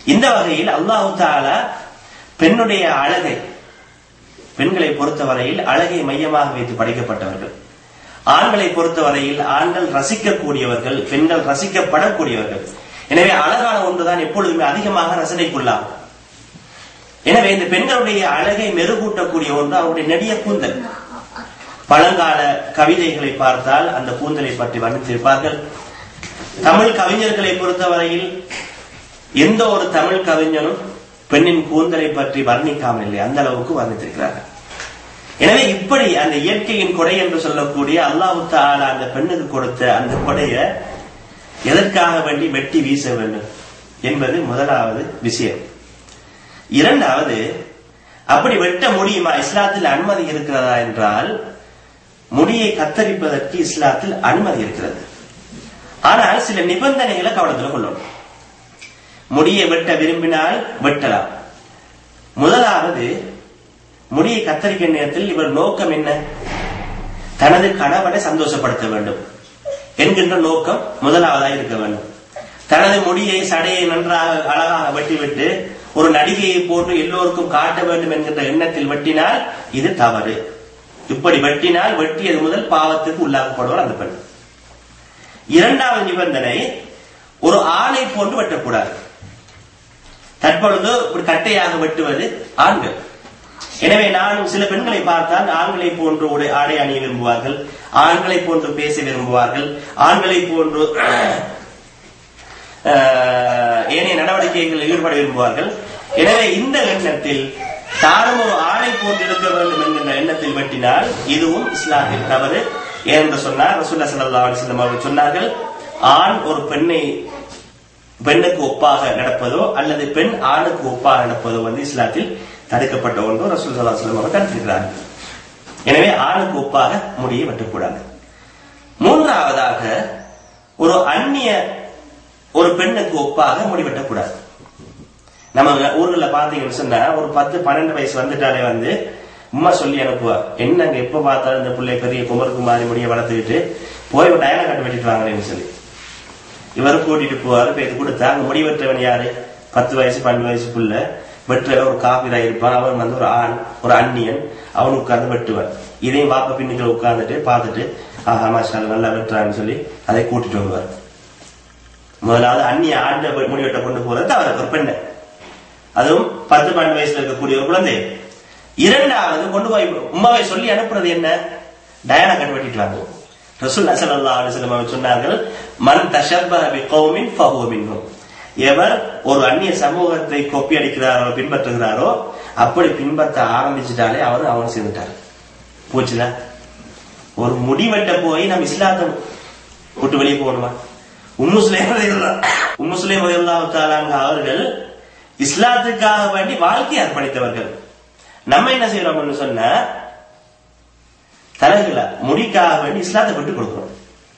இந்த வகையில் அல்லாஹு தஆலா பெண்ணுடைய அழகை, பெண்களை பொறுத்தவரையில் அழகை மையமாக வைத்து படைக்கப்பட்டவர்கள். ஆண்களை பொறுத்தவரையில் ஆண்கள் ரசிக்கக்கூடியவர்கள், பெண்கள் ரசிக்கப்படக்கூடியவர்கள். எனவே அழகான ஒன்றுதான் எப்பொழுதுமே அதிகமாக ரசனைக்குள்ளாகும். எனவே இந்த பெண்களுடைய அழகை மெருகூட்டக்கூடிய ஒன்று அவருடைய நெடிய கூந்தல். பழங்கால கவிதைகளை பார்த்தால் அந்த கூந்தலை பற்றி வர்ணித்திருப்பார்கள். தமிழ் கவிஞர்களை பொறுத்தவரையில் எந்த ஒரு தமிழ் கவிஞனும் பெண்ணின் கூந்தலை பற்றி வர்ணிக்காமல் இல்லை, அந்த அளவுக்கு வர்ணித்திருக்கிறார்கள். எனவே இப்படி அந்த இயற்கையின் கொடை என்று சொல்லக்கூடிய அல்லாஹ் தஆலா அந்த பெண்ணுக்கு கொடுத்த அந்த கொடையை எதற்காக வேண்டி வெட்டி வீச வேண்டும் என்பது முதலாவது விஷயம். இரண்டாவது, அப்படி வெட்ட முடியுமா? இஸ்லாத்தில் அனுமதி இருக்கிறதா என்றால், முடியை கத்தரிப்பதற்கு இஸ்லாத்தில் அனுமதி இருக்கிறது. ஆனால் சில நிபந்தனைகளை கவனத்தில் கொள்ளணும். முடியை வெட்ட விரும்பினால் வெட்டலாம். முதலாவது, முடியை கத்தரிக்க நேரத்தில் இவர் நோக்கம் என்ன? தனது கணவனை சந்தோஷப்படுத்த வேண்டும் என்கின்ற நோக்கம் முதலாவதாக இருக்க வேண்டும். தனது முடியை சடையை நன்றாக அழகாக வெட்டிவிட்டு ஒரு நடிகையை போட்டு எல்லோருக்கும் காட்ட வேண்டும் என்கின்ற எண்ணத்தில் வெட்டினால் இது தவறு. இப்படி வெட்டினால் வெட்டியது முதல் பாவத்துக்கு உள்ளாக்கப்படுவார் அந்த பெண். இரண்டாவது நிபந்தனை, ஒரு ஆணை போன்று வெட்டக்கூடாது. தற்பொழுது ஒரு கட்டையாக வெட்டுவது ஆண்கள். எனவே நானும் சில பெண்களை பார்த்தால் ஆண்களை போன்று ஆடை அணிய விரும்புவார்கள், ஆண்களை போன்று பேச விரும்புவார்கள், ஆண்களை போன்று ஏனைய நடவடிக்கைகளில் ஈடுபட விரும்புவார்கள். எனவே இந்த எண்ணத்தில் தானும் ஒரு ஆணை போன்று இருக்க வேண்டும் என்கின்ற எண்ணத்தில் வெட்டினால் இதுவும் இஸ்லாத்தில் தவறு. ஏனென்று சொன்னார் ரசூலுல்லாஹி ஸல்லல்லாஹு அலைஹி வஸல்லம் அவர்கள் சொன்னார்கள், ஆண் ஒரு பெண்ணை பெண்ணுக்கு ஒப்பாக நடப்பதோ அல்லது பெண் ஆணுக்கு ஒப்பாக நடப்பதோ வந்து இஸ்லாத்தில் தடுக்கப்பட்ட ஒன்று. ரசூலுல்லாஹி ஸல்லல்லாஹு அலைஹி வஸல்லம் அவர்கள் தடுத்திருக்கிறார்கள். எனவே ஆணுக்கு ஒப்பாக முடியை வெட்டக்கூடாது. மூன்றாவதாக, ஒரு அந்நிய ஒரு பெண்ணுக்கு ஒப்பாக முடி வெட்டக்கூடாது. நம்ம ஊர்ல பாத்தீங்கன்னு சொன்னா ஒரு பத்து பன்னெண்டு வயசு வந்துட்டாலே வந்து உமா சொல்லி அனுப்புவார், என்னங்க எப்ப பார்த்தாலும் இந்த பிள்ளை பெரிய குமருக்கு மாதிரி முடிய வளர்த்துக்கிட்டு போய் டயனை கட்டு வெட்டிட்டு வாங்கன்னு சொல்லி இவரும் கூட்டிட்டு போவாரு. இப்ப இது கொடுத்தா அங்க முடி வெற்றவன் யாரு? பத்து வயசு பன்னெண்டு வயசு புள்ள வெற்றவன் ஒரு காப்பிதான் இருப்பான். அவன் வந்து ஒரு ஆண், ஒரு அந்நியன், அவன் உட்கார்ந்து வெட்டுவான். இதையும் பாப்பா பின்னுக்குள்ள உட்கார்ந்துட்டு பார்த்துட்டு ஆஹா மாஷால் நல்லா வெட்டுறான்னு சொல்லி அதை கூட்டிட்டு வருவார். முதலாவது அந்நிய ஆண்ட முடி வெட்ட கொண்டு போறது அவருக்கு ஒரு பெண்ணை, அதுவும் பத்து பன்னெண்டு வயசுல இருக்கக்கூடிய ஒரு குழந்தை. இரண்டாவது, கொண்டு போய் உம்மாவை சொல்லி அனுப்புறது என்ன? டயானா கட் வெட்டிட்டு வாங்க. ரசூலுல்லாஹி ஸல்லல்லாஹு அலைஹி வஸல்லம் சொன்னார்கள், மன் தஷப்பஹ பிகௌமின் ஃபஹுவ மின்ஹும். எவர் ஒரு அந்நிய சமூகத்தை கொப்பி அடிக்கிறாரோ பின்பற்றுகிறாரோ அப்படி பின்பற்ற ஆரம்பிச்சுட்டாலே அவர் அவன் சேர்ந்துட்டார். போச்சுல. ஒரு முடிவெட்ட போய் நம்ம இஸ்லாத்தை விட்டு வெளியே போகணுமா? உம்மு சுலைம் உம்மு சுலைம் ரலியல்லாஹு தஆலா அவர்கள் இஸ்லாத்துக்காக வேண்டி வாழ்க்கையை அர்ப்பணித்தவர்கள். நம்ம என்ன செய்யறோம்னு சொன்ன தலைகள முடிக்காக வேண்டி இஸ்லாத்தை விட்டு கொடுக்கிறோம்.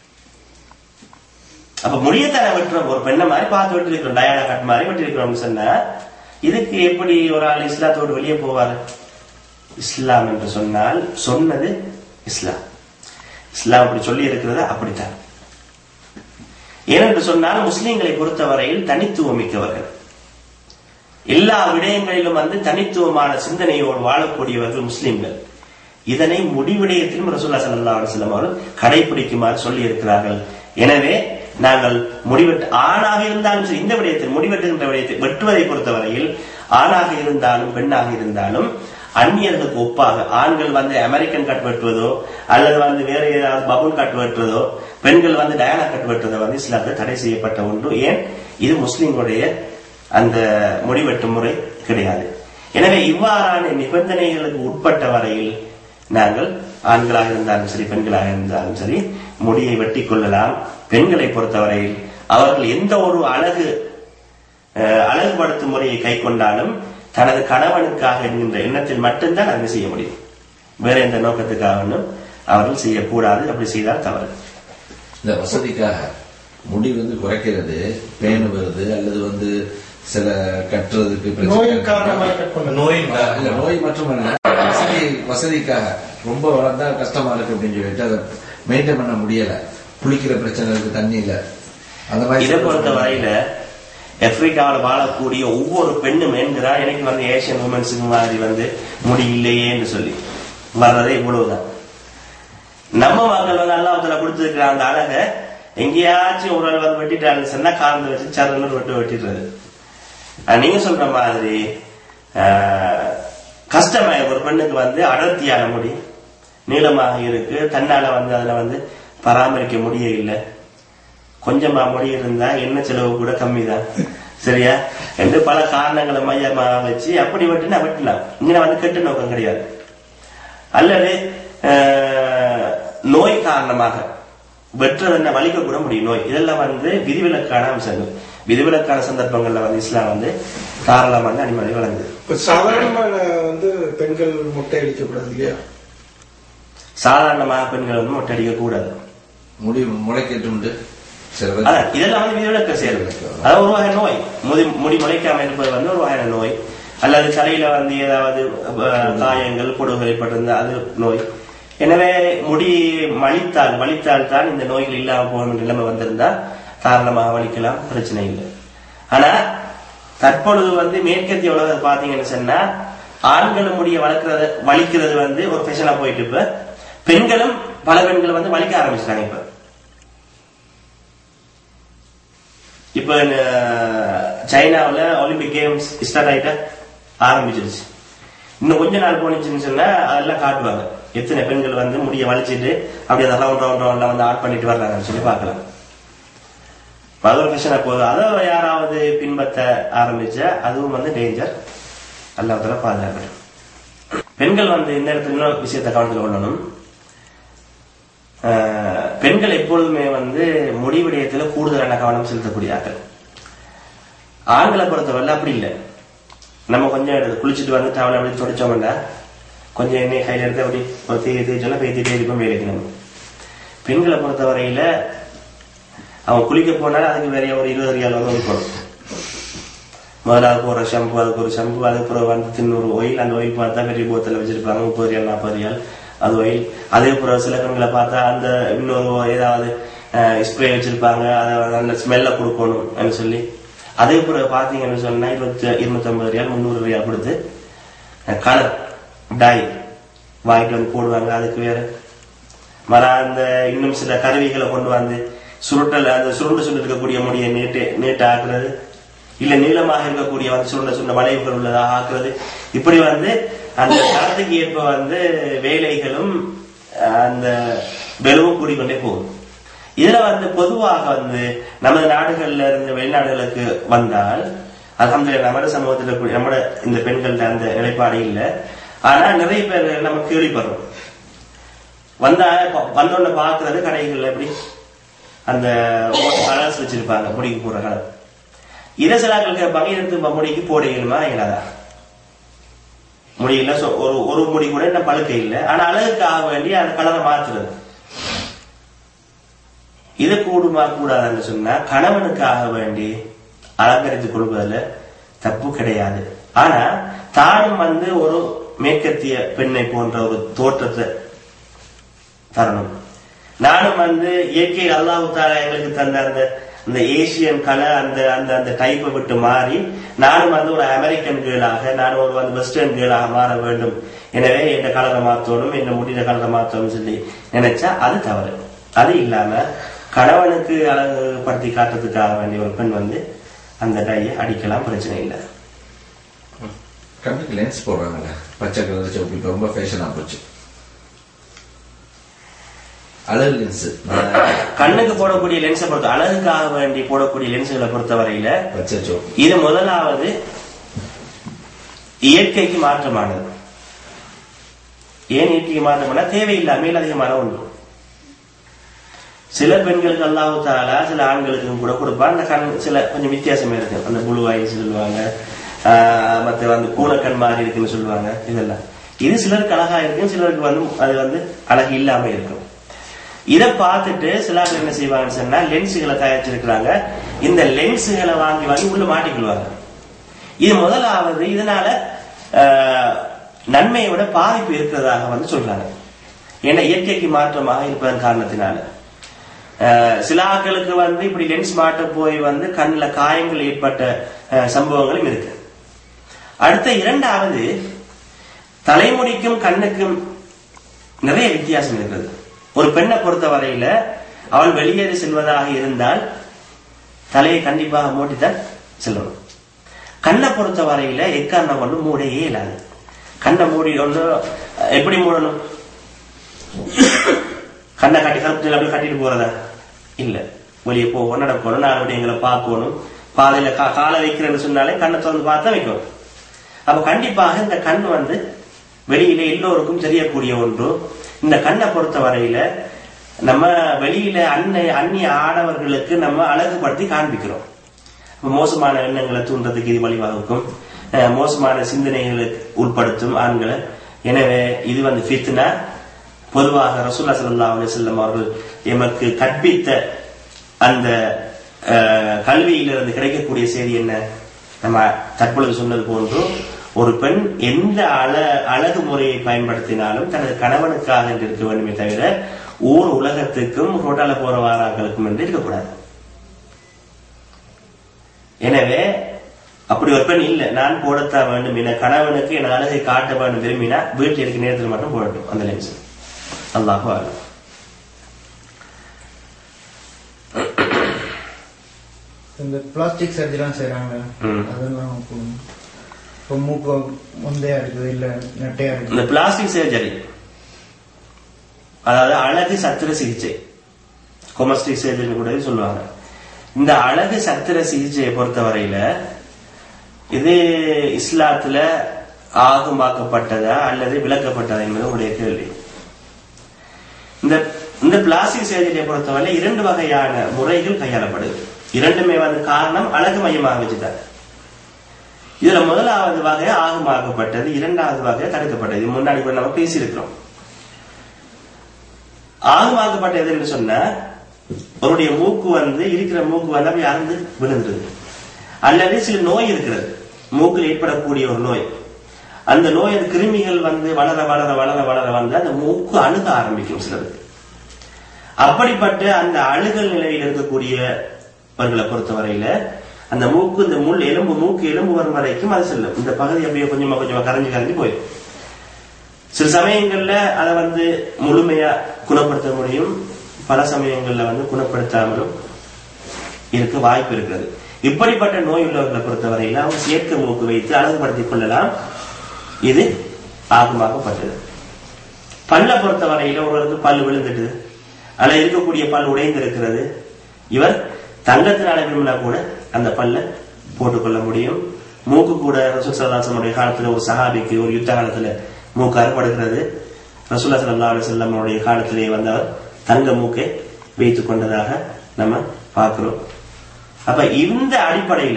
அப்ப முடியத்தான வெட்டுறோம், ஒரு பெண்ணை மாதிரி பார்த்து வெட்டி இருக்கிறோம், டயானா கட் மாதிரி வெட்டி இருக்கிறோம்னு சொன்னா இதுக்கு எப்படி ஒரு ஆள் இஸ்லாத்தோடு வெளியே போவாரு? இஸ்லாம் என்று சொன்னால் சொன்னது இஸ்லாம். இஸ்லாம் அப்படி சொல்லி இருக்கிறது அப்படித்தான். ஏனென்று சொன்னால் முஸ்லிம்களை பொறுத்தவரையில் தனித்துவம் மிக்கவர்கள், எல்லா விடயங்களிலும் வந்து தனித்துவமான சிந்தனையோடு வாழக்கூடியவர்கள் முஸ்லிம்கள். இதனை முடிவிடயத்திலும் ரசூலுல்லாஹி ஸல்லல்லாஹு அலைஹி வஸல்லம் அவர்கள் கடைபிடிக்குமாறு சொல்லி இருக்கிறார்கள். எனவே நாங்கள் முடிவெட்டு ஆணாக இருந்தாலும் சரி, இந்த விடயத்தில் முடிவெட்டுகின்ற விடயத்தை வெட்டுவதை பொறுத்தவரையில் ஆணாக இருந்தாலும் பெண்ணாக இருந்தாலும் அந்நியர்களுக்கு ஒப்பாக, ஆண்கள் வந்து அமெரிக்கன் கட் வெட்டுவதோ அல்லது வந்து வேற ஏதாவது பபுன் கட் வெட்டுவதோ, பெண்கள் வந்து டயானா கட் வெட்டுவதோ வந்து இஸ்லாத்தில் தடை செய்யப்பட்ட ஒன்று. ஏன்? இது முஸ்லிம்களுடைய அந்த முடிவெட்டு முறை கிடையாது. எனவே இவ்வாறான நிபந்தனைகளுக்கு உட்பட்ட வரையில் நாங்கள் ஆண்களாக இருந்தாலும் சரி பெண்களாக இருந்தாலும் சரி முடியை வெட்டி கொள்ளலாம். பெண்களை பொறுத்தவரையில் அவர்கள் எந்த ஒரு அழகு அழகுபடுத்தும் முறையை கை கொண்டாலும் தனது கணவனுக்காக என்கின்ற எண்ணத்தில் மட்டும்தான் அதை செய்ய முடியும். வேற எந்த நோக்கத்துக்காக அவர்கள் செய்யக்கூடாது. அப்படி செய்தால் தவறு. இந்த வசதிக்காக முடி வந்து குறைக்கிறது, பேனு வருது அல்லது வந்து சில கட்டுறதுக்கு நோய் நோய் மட்டுமல்ல, வசதி வசதிக்காக ரொம்ப வளர்ந்தா கஷ்டமா இருக்கு அப்படின்னு சொல்லிட்டு அதை மெயின்டைன் பண்ண முடியல, குளிக்கிற பிரச்சனை இருக்கு, தண்ணி இல்ல, அந்த மாதிரி. இதை பொறுத்த வரையில ஆப்பிரிக்காவில் வாழக்கூடிய ஒவ்வொரு பெண்ணும் என்கிறா எனக்கு வந்து ஏசியன் உமன்ஸுக்கு மாதிரி வந்து முடி இல்லையே என்று சொல்லி வர்றதே இவ்வளவுதான். நம்ம மக்கள் வந்து அல்லாஹ்வுத்தாலா கொடுத்துருக்கிற அந்த அழகை எங்கேயாச்சும் ஒரு ஆள் வந்து வெட்டிட்டாருன்னு சொன்னா காலந்து வச்சு சரன்னு வெட்டு வெட்டிடுறது. நீங்க சொல்ற மாதிரி கஷ்டமாய ஒரு பெண்ணுக்கு வந்து அடர்த்தியான முடி நீளமாக இருக்கு, தன்னால வந்து அதுல வந்து பராமரிக்க முடிய இல்லை, கொஞ்சமா முடி இருந்தா என்ன செலவு கூட கம்மி தான், சரியா என்று பல காரணங்களை மையமா வச்சு அப்படி வெட்டினா வெட்டலாம். இங்க வந்து கெட்டு நோக்கம் கிடையாது. அல்லது நோய் காரணமாக வெற்றது என்ன வலிக்க கூட முடியும் நோய். இதெல்லாம் வந்து விதிவிலக்கான அம்சங்கள். விதிவிலக்கான சந்தர்ப்பங்கள்ல வந்து இஸ்லாம் வந்து தாராளமா வந்து அனுமதி வழங்குது. சாதாரணமான வந்து பெண்கள் மொட்டை அடிக்கக்கூடாது இல்லையா? சாதாரணமாக பெண்கள் வந்து மொட்டை அடிக்க கூடாது, முடி முளைக்கட்டு இதெல்லாம் வந்து விதிவிலக்க சேர்வு. அதாவது ஒரு வகை நோய், முடி முடி முளைக்காம இருப்பது வந்து ஒரு வகையான நோய். அல்லது தலையில வந்து ஏதாவது காயங்கள் பொடுகள் ஏற்பட்டிருந்தா அது நோய். எனவே முடி மலித்தால் வலித்தால் தான் இந்த நோய்கள் இல்லாம போகணும் நிலைமை வந்திருந்தா தாராளமாக வலிக்கலாம், பிரச்சனை இல்லை. ஆனா தற்பொழுது வந்து மேற்கத்திய உலகத்தை பாத்தீங்கன்னு சொன்னா ஆண்களும் முடிய வளர்க்கறது வலிக்கிறது வந்து ஒரு ஃபேஷனா போயிட்டு இப்ப பெண்களும் பல பெண்கள் வந்து வலிக்க ஆரம்பிச்சிட்டாங்க. இப்ப இப்ப சைனாவில் ஒலிம்பிக் கேம்ஸ் ஸ்டார்ட் ஆயிட்ட ஆரம்பிச்சிருச்சு. இன்னும் கொஞ்ச நாள் போனிச்சுன்னு சொன்னா அதெல்லாம் காட்டுவாங்க எத்தனை பெண்கள் வந்து முடிய வலிச்சிட்டு அப்படி அந்த ரவுண்ட் ரவுண்ட் ரவுண்ட்ல வந்து ஆட் பண்ணிட்டு வர்றாங்கன்னு சொல்லி பாக்கலாம். அது ஒரு பிரச்சனை போகுது. அதை யாராவது பின்பற்ற ஆரம்பிச்ச அதுவும் வந்து டேஞ்சர், அல்லாஹ்வுத்தாலா பாதுகாக்கணும். பெண்கள் வந்து இந்த இடத்துல இன்னொரு விஷயத்தை கவனத்தில் கொள்ளணும். பெண்கள் எப்பொழுதுமே வந்து முடிவிடயத்துல கூடுதலான கவனம் செலுத்தக்கூடிய ஆட்கள். ஆண்களை பொறுத்தவரை அப்படி இல்லை. நம்ம கொஞ்சம் எடுத்து குளிச்சுட்டு வந்து டவலை அப்படி தொடச்சோம்னா கொஞ்சம் எண்ணெய் கையில எடுத்து அப்படி ஒரு தேய் தேய்ச்சோம்னா பேத்திட்டே இருக்கும் வேலைக்கு. நம்ம பெண்களை பொறுத்தவரையில அவன் குளிக்க போனாலும் அதுக்கு வேற ஒரு இருபது ரியால் வந்து ஒதுக்கணும். முதல்ல அதுக்கு ஒரு ஷம்பு, அதுக்கு ஒரு ஷம்பு, அதுக்கு ஒரு வந்து தின்னூறு ஒயில். அந்த ஒயில் பார்த்தா பெரிய போத்தல வச்சிருப்பாங்க, முப்பது ரியால் நாற்பது ரியால் அது ஒயில். அதே போல சில பெண்களை பார்த்தா அந்த இன்னொரு ஏதாவது ஸ்ப்ரே வச்சிருப்பாங்க, அதை நல்ல ஸ்மெல்ல கொடுக்கணும் சொல்லி. அதே போல பாத்தீங்கன்னு சொன்னா இருபத்தி இருநூத்தி ஐம்பது ரியால் முந்நூறு ரியால் கொடுத்து கலர் டாய் வாங்கிட்டு வந்து போடுவாங்க. அதுக்கு வேற மர அந்த இன்னும் சில கருவிகளை கொண்டு வந்து சுருட்டல் அந்த சுருண்டு சுருண்டு இருக்கக்கூடிய முடிய நீட்டு நீட்டு ஆக்குறது, இல்ல நீளமாக இருக்கக்கூடிய வந்து சுருண்ட சுருண்ட வளைவுகள் உள்ளதாக ஆக்குறது. இப்படி வந்து அந்த தரத்துக்கு ஏற்ப வந்து வேலைகளும் அந்த வெறுவும் கூடிக்கொண்டே போகும். இதுல வந்து பொதுவாக வந்து நமது நாடுகள்ல இருந்து வெளிநாடுகளுக்கு வந்தால் அல்ஹம்துலில்லாஹ் நம்ம சமூகத்தில் நம்ம இந்த பெண்கள்ட்ட அந்த நிலைப்பாடு இல்லை. ஆனா நிறைய பேர் நம்ம கேள்விப்படுறோம். வந்தா வந்தோன்னு பாக்குறது கடைகள்ல எப்படி அந்த கலர்ஸ் வச்சிருப்பாங்க, முடிக்கு போற கலர். இதை சிலாக்கள் கேட்பாங்க, எடுத்து முடிக்கு போடுமா இல்லாதா முடியல. ஒரு ஒரு முடி கூட என்ன பழுக்க இல்லை, ஆனா அழகுக்காக வேண்டி அந்த கலரை மாத்துறது. இது கூடுமா கூடாதுன்னு சொன்னா கணவனுக்காக வேண்டி அலங்கரித்துக் கொள்வதில் தப்பு கிடையாது. ஆனா தானும் வந்து ஒரு மேற்கத்திய பெண்ணை போன்ற ஒரு தோற்றத்தை தரணும். நானும் வந்து இயற்கை அல்லாஹ்வுத்தாலா எங்களுக்கு தந்த அந்த அந்த ஏசியன் கலர் அந்த அந்த அந்த டைப்பை விட்டு மாறி நானும் வந்து ஒரு அமெரிக்கன் கேளாக, நானும் ஒரு வந்து வெஸ்டர்ன் கேளாக மாற வேண்டும். எனவே என்ன கலரை மாற்றணும், என்ன முடிந்த கலரை மாற்றணும் சொல்லி நினைச்சா அது தவறு. அது இல்லாம கணவனுக்கு அழகுபடுத்தி காட்டுறதுக்காக வேண்டிய ஒரு பெண் வந்து அந்த டையை அடிக்கலாம், பிரச்சனை இல்லை. கண்ணுக்கு லென்ஸ் போடுறாங்கல்ல, பச்சை கலர் சோப்பு ரொம்ப ஃபேஷனா போச்சு. அழகு லென்ஸ் கண்ணுக்கு போடக்கூடிய லென்ஸை பொறுத்த அழகுக்காக வேண்டி போடக்கூடிய லென்ஸுகளை பொறுத்தவரையில பச்சை சோப்பு இது முதலாவது இயற்கைக்கு மாற்றமானது. ஏன் இயற்கைக்கு மாற்றமானா தேவையில்லாமல் அதிகமான ஒன்று. சில பெண்களுக்கு அல்லாஹ்வுத்தாலா சில ஆண்களுக்கும் கூட கொடுப்பான். அந்த கண் சில கொஞ்சம் வித்தியாசமே இருக்கு. அந்த புளு ஐஸ் சொல்லுவாங்க, மற்ற வந்து பூனக்கண் மாதிரி இருக்குன்னு சொல்லுவாங்க. இதெல்லாம் இது சிலருக்கு அழகா இருக்கும், சிலருக்கு வந்து அது வந்து அழகு இல்லாம இருக்கும். இதை பார்த்துட்டு சிலர் என்ன செய்வாங்கன்னு சொன்னா லென்ஸுகளை தயாரிச்சிருக்கிறாங்க. இந்த லென்ஸுகளை வாங்கி வாங்கி உள்ள மாட்டிக்கொள்வாங்க. இது முதலாவது இதனால நன்மையை விட பாதிப்பு இருக்கிறதாக வந்து சொல்றாங்க. ஏன்னா இயற்கைக்கு மாற்றமாக இருப்பதன் காரணத்தினால சில ஆட்களுக்கு வந்து இப்படி லென்ஸ் மாட்ட போய் வந்து கண்ணுல காயங்கள் ஏற்பட்ட சம்பவங்களும் இருக்கு. அடுத்த இரண்டாவது, தலைமுடிக்கும் கண்ணுக்கும் நிறைய வித்தியாசம் இருக்கிறது. ஒரு பெண்ணை பொறுத்த வரையில அவள் வெளியேறி செல்வதாக இருந்தால் தலையை கண்டிப்பாக மூடித்தான் செல்லணும். கண்ணை பொறுத்த வரையில எக்காரணம் ஒன்று மூடையே இல்லாது. கண்ணை மூடி ஒன்று எப்படி மூடணும்? கண்ணை கட்டி கருத்து அப்படி கட்டிட்டு போறதா இல்ல. வெளியே போகணும், நடக்கணும், நாலு விடயங்களை பார்க்கணும். பாதையில காலை வைக்கிறேன்னு சொன்னாலே கண்ணை திறந்து பார்த்தா வைக்கணும். அப்ப கண்டிப்பாக இந்த கண் வந்து வெளியில எல்லோருக்கும் தெரியக்கூடிய ஒன்று. இந்த கண்ணை பொறுத்த வரையில நம்ம வெளியில அன்னை அந்நிய ஆடவர்களுக்கு நம்ம அழகுபடுத்தி காண்பிக்கிறோம். மோசமான எண்ணங்களை தூண்டுறதுக்கு இது வழிவகுக்கும், மோசமான சிந்தனைகளுக்கு உட்படுத்தும் ஆண்களை. எனவே இது வந்து ஃபித்னா. பொதுவாக ரசூலுல்லாஹி ஸல்லல்லாஹு அலைஹி வஸல்லம் அவர்கள் எமக்கு கற்பித்த அந்த கல்வியிலிருந்து கிடைக்கக்கூடிய செய்தி என்ன? நம்ம தற்பொழுது சொன்னது போன்று ஒரு பெண் எந்த அழ அழகு முறையை பயன்படுத்தினாலும் தனது கணவனுக்காக இருக்க வேண்டுமே தவிர ஊர் உலகத்துக்கும் ஹோட்டல போற வாராக்களுக்கும் என்று இருக்கக்கூடாது. எனவே அப்படி ஒரு பெண் இல்லை, நான் போடத்தான் வேண்டும் என கணவனுக்கு என் அழகை காட்ட வேண்டும் விரும்பினா வீட்டில் இருக்க நேரத்தில் மட்டும் போடட்டும் அந்த லென்ஸ். அல்லாஹ் அல்லாஹ். இந்த பிளாஸ்டிக் சர்ஜரிலாம் செய்யறாங்க, அதெல்லாம் இப்போ மூக்கு முந்தையா இருக்குது இல்ல நெட்டையா இருக்கு. இந்த பிளாஸ்டிக் சர்ஜரி அதாவது அழகு சத்திர சிகிச்சை, கொமஸ்டிக் சர்ஜரி கூட சொல்லுவாங்க. இந்த அழகு சத்திர சிகிச்சையை பொறுத்த வரையில இது இஸ்லாத்துல ஆகமாக்கப்பட்டதா அல்லது விளக்கப்பட்டதா என்பது உடைய கேள்வி. இந்த இந்த பிளாஸ்டிக் சர்ஜரியை பொறுத்தவரை இரண்டு வகையான முறைகள் கையாளப்படுது. இரண்டுமே வந்து காரணம் அழகு மையமாக வச்சுதான். இதுல முதலாவது வகை ஆகமாக்கப்பட்டது, இரண்டாவது வகை தடுக்கப்பட்டது. இது முன்னாடி கூட நம்ம பேசியிருக்கிறோம். ஆகமாக்கப்பட்டது என்று சொன்ன அவருடைய மூக்கு வந்து இருக்கிற மூக்கு வந்து அப்படி அறந்து விழுந்துருது, அல்லது சில நோய் இருக்கிறது மூக்கில் ஏற்படக்கூடிய ஒரு நோய். அந்த நோய் கிருமிகள் வந்து வளர வளர வளர வளர வந்து அந்த மூக்கு அழுக ஆரம்பிக்கும் சிலருக்கு. அப்படிப்பட்ட அந்த அழுகல் நிலையில் இருக்கக்கூடியவர்களை பொறுத்தவரையில அந்த மூக்கு இந்த முள் எலும்பு மூக்கு எலும்பு வரும் வரைக்கும் அது செல்லும். இந்த பகுதி அப்படியே கொஞ்சமா கொஞ்சமா கரைஞ்சு கரைஞ்சு போயிடும். சில சமயங்கள்ல அதை வந்து முழுமையா குணப்படுத்த முடியும், பல சமயங்கள்ல வந்து குணப்படுத்தாமலும் இருக்க வாய்ப்பு இருக்கிறது. இப்படிப்பட்ட நோய் உள்ளவர்களை பொறுத்தவரையில அவங்க செயற்கை மூக்கு வைத்து அழகுபடுத்திக் கொள்ளலாம். இது ஆகமாக்கப்பட்டது. பல்ல பொறுத்தவரையில ஒருவருக்கு பல் விழுந்துட்டு அல்ல இருக்கக்கூடிய பல் உடைந்து இருக்கிறது, இவர் தங்கத்தினால விரும்பினா கூட அந்த பல்ல போட்டுக்கொள்ள முடியும். மூக்கு கூட ரசூல் ஸல்லல்லாஹு அலைஹி வஸல்லம் காலத்துல ஒரு சஹாபிக்கு ஒரு யுத்த காலத்துல மூக்கு அறுபடுகிறது. ரசூலுல்லாஹி ஸல்லல்லாஹு அலைஹி வஸல்லம் காலத்திலே வந்தவர் தங்க மூக்கை வைத்துக் கொண்டதாக நம்ம பார்க்கிறோம். அப்ப இந்த அடிப்படையில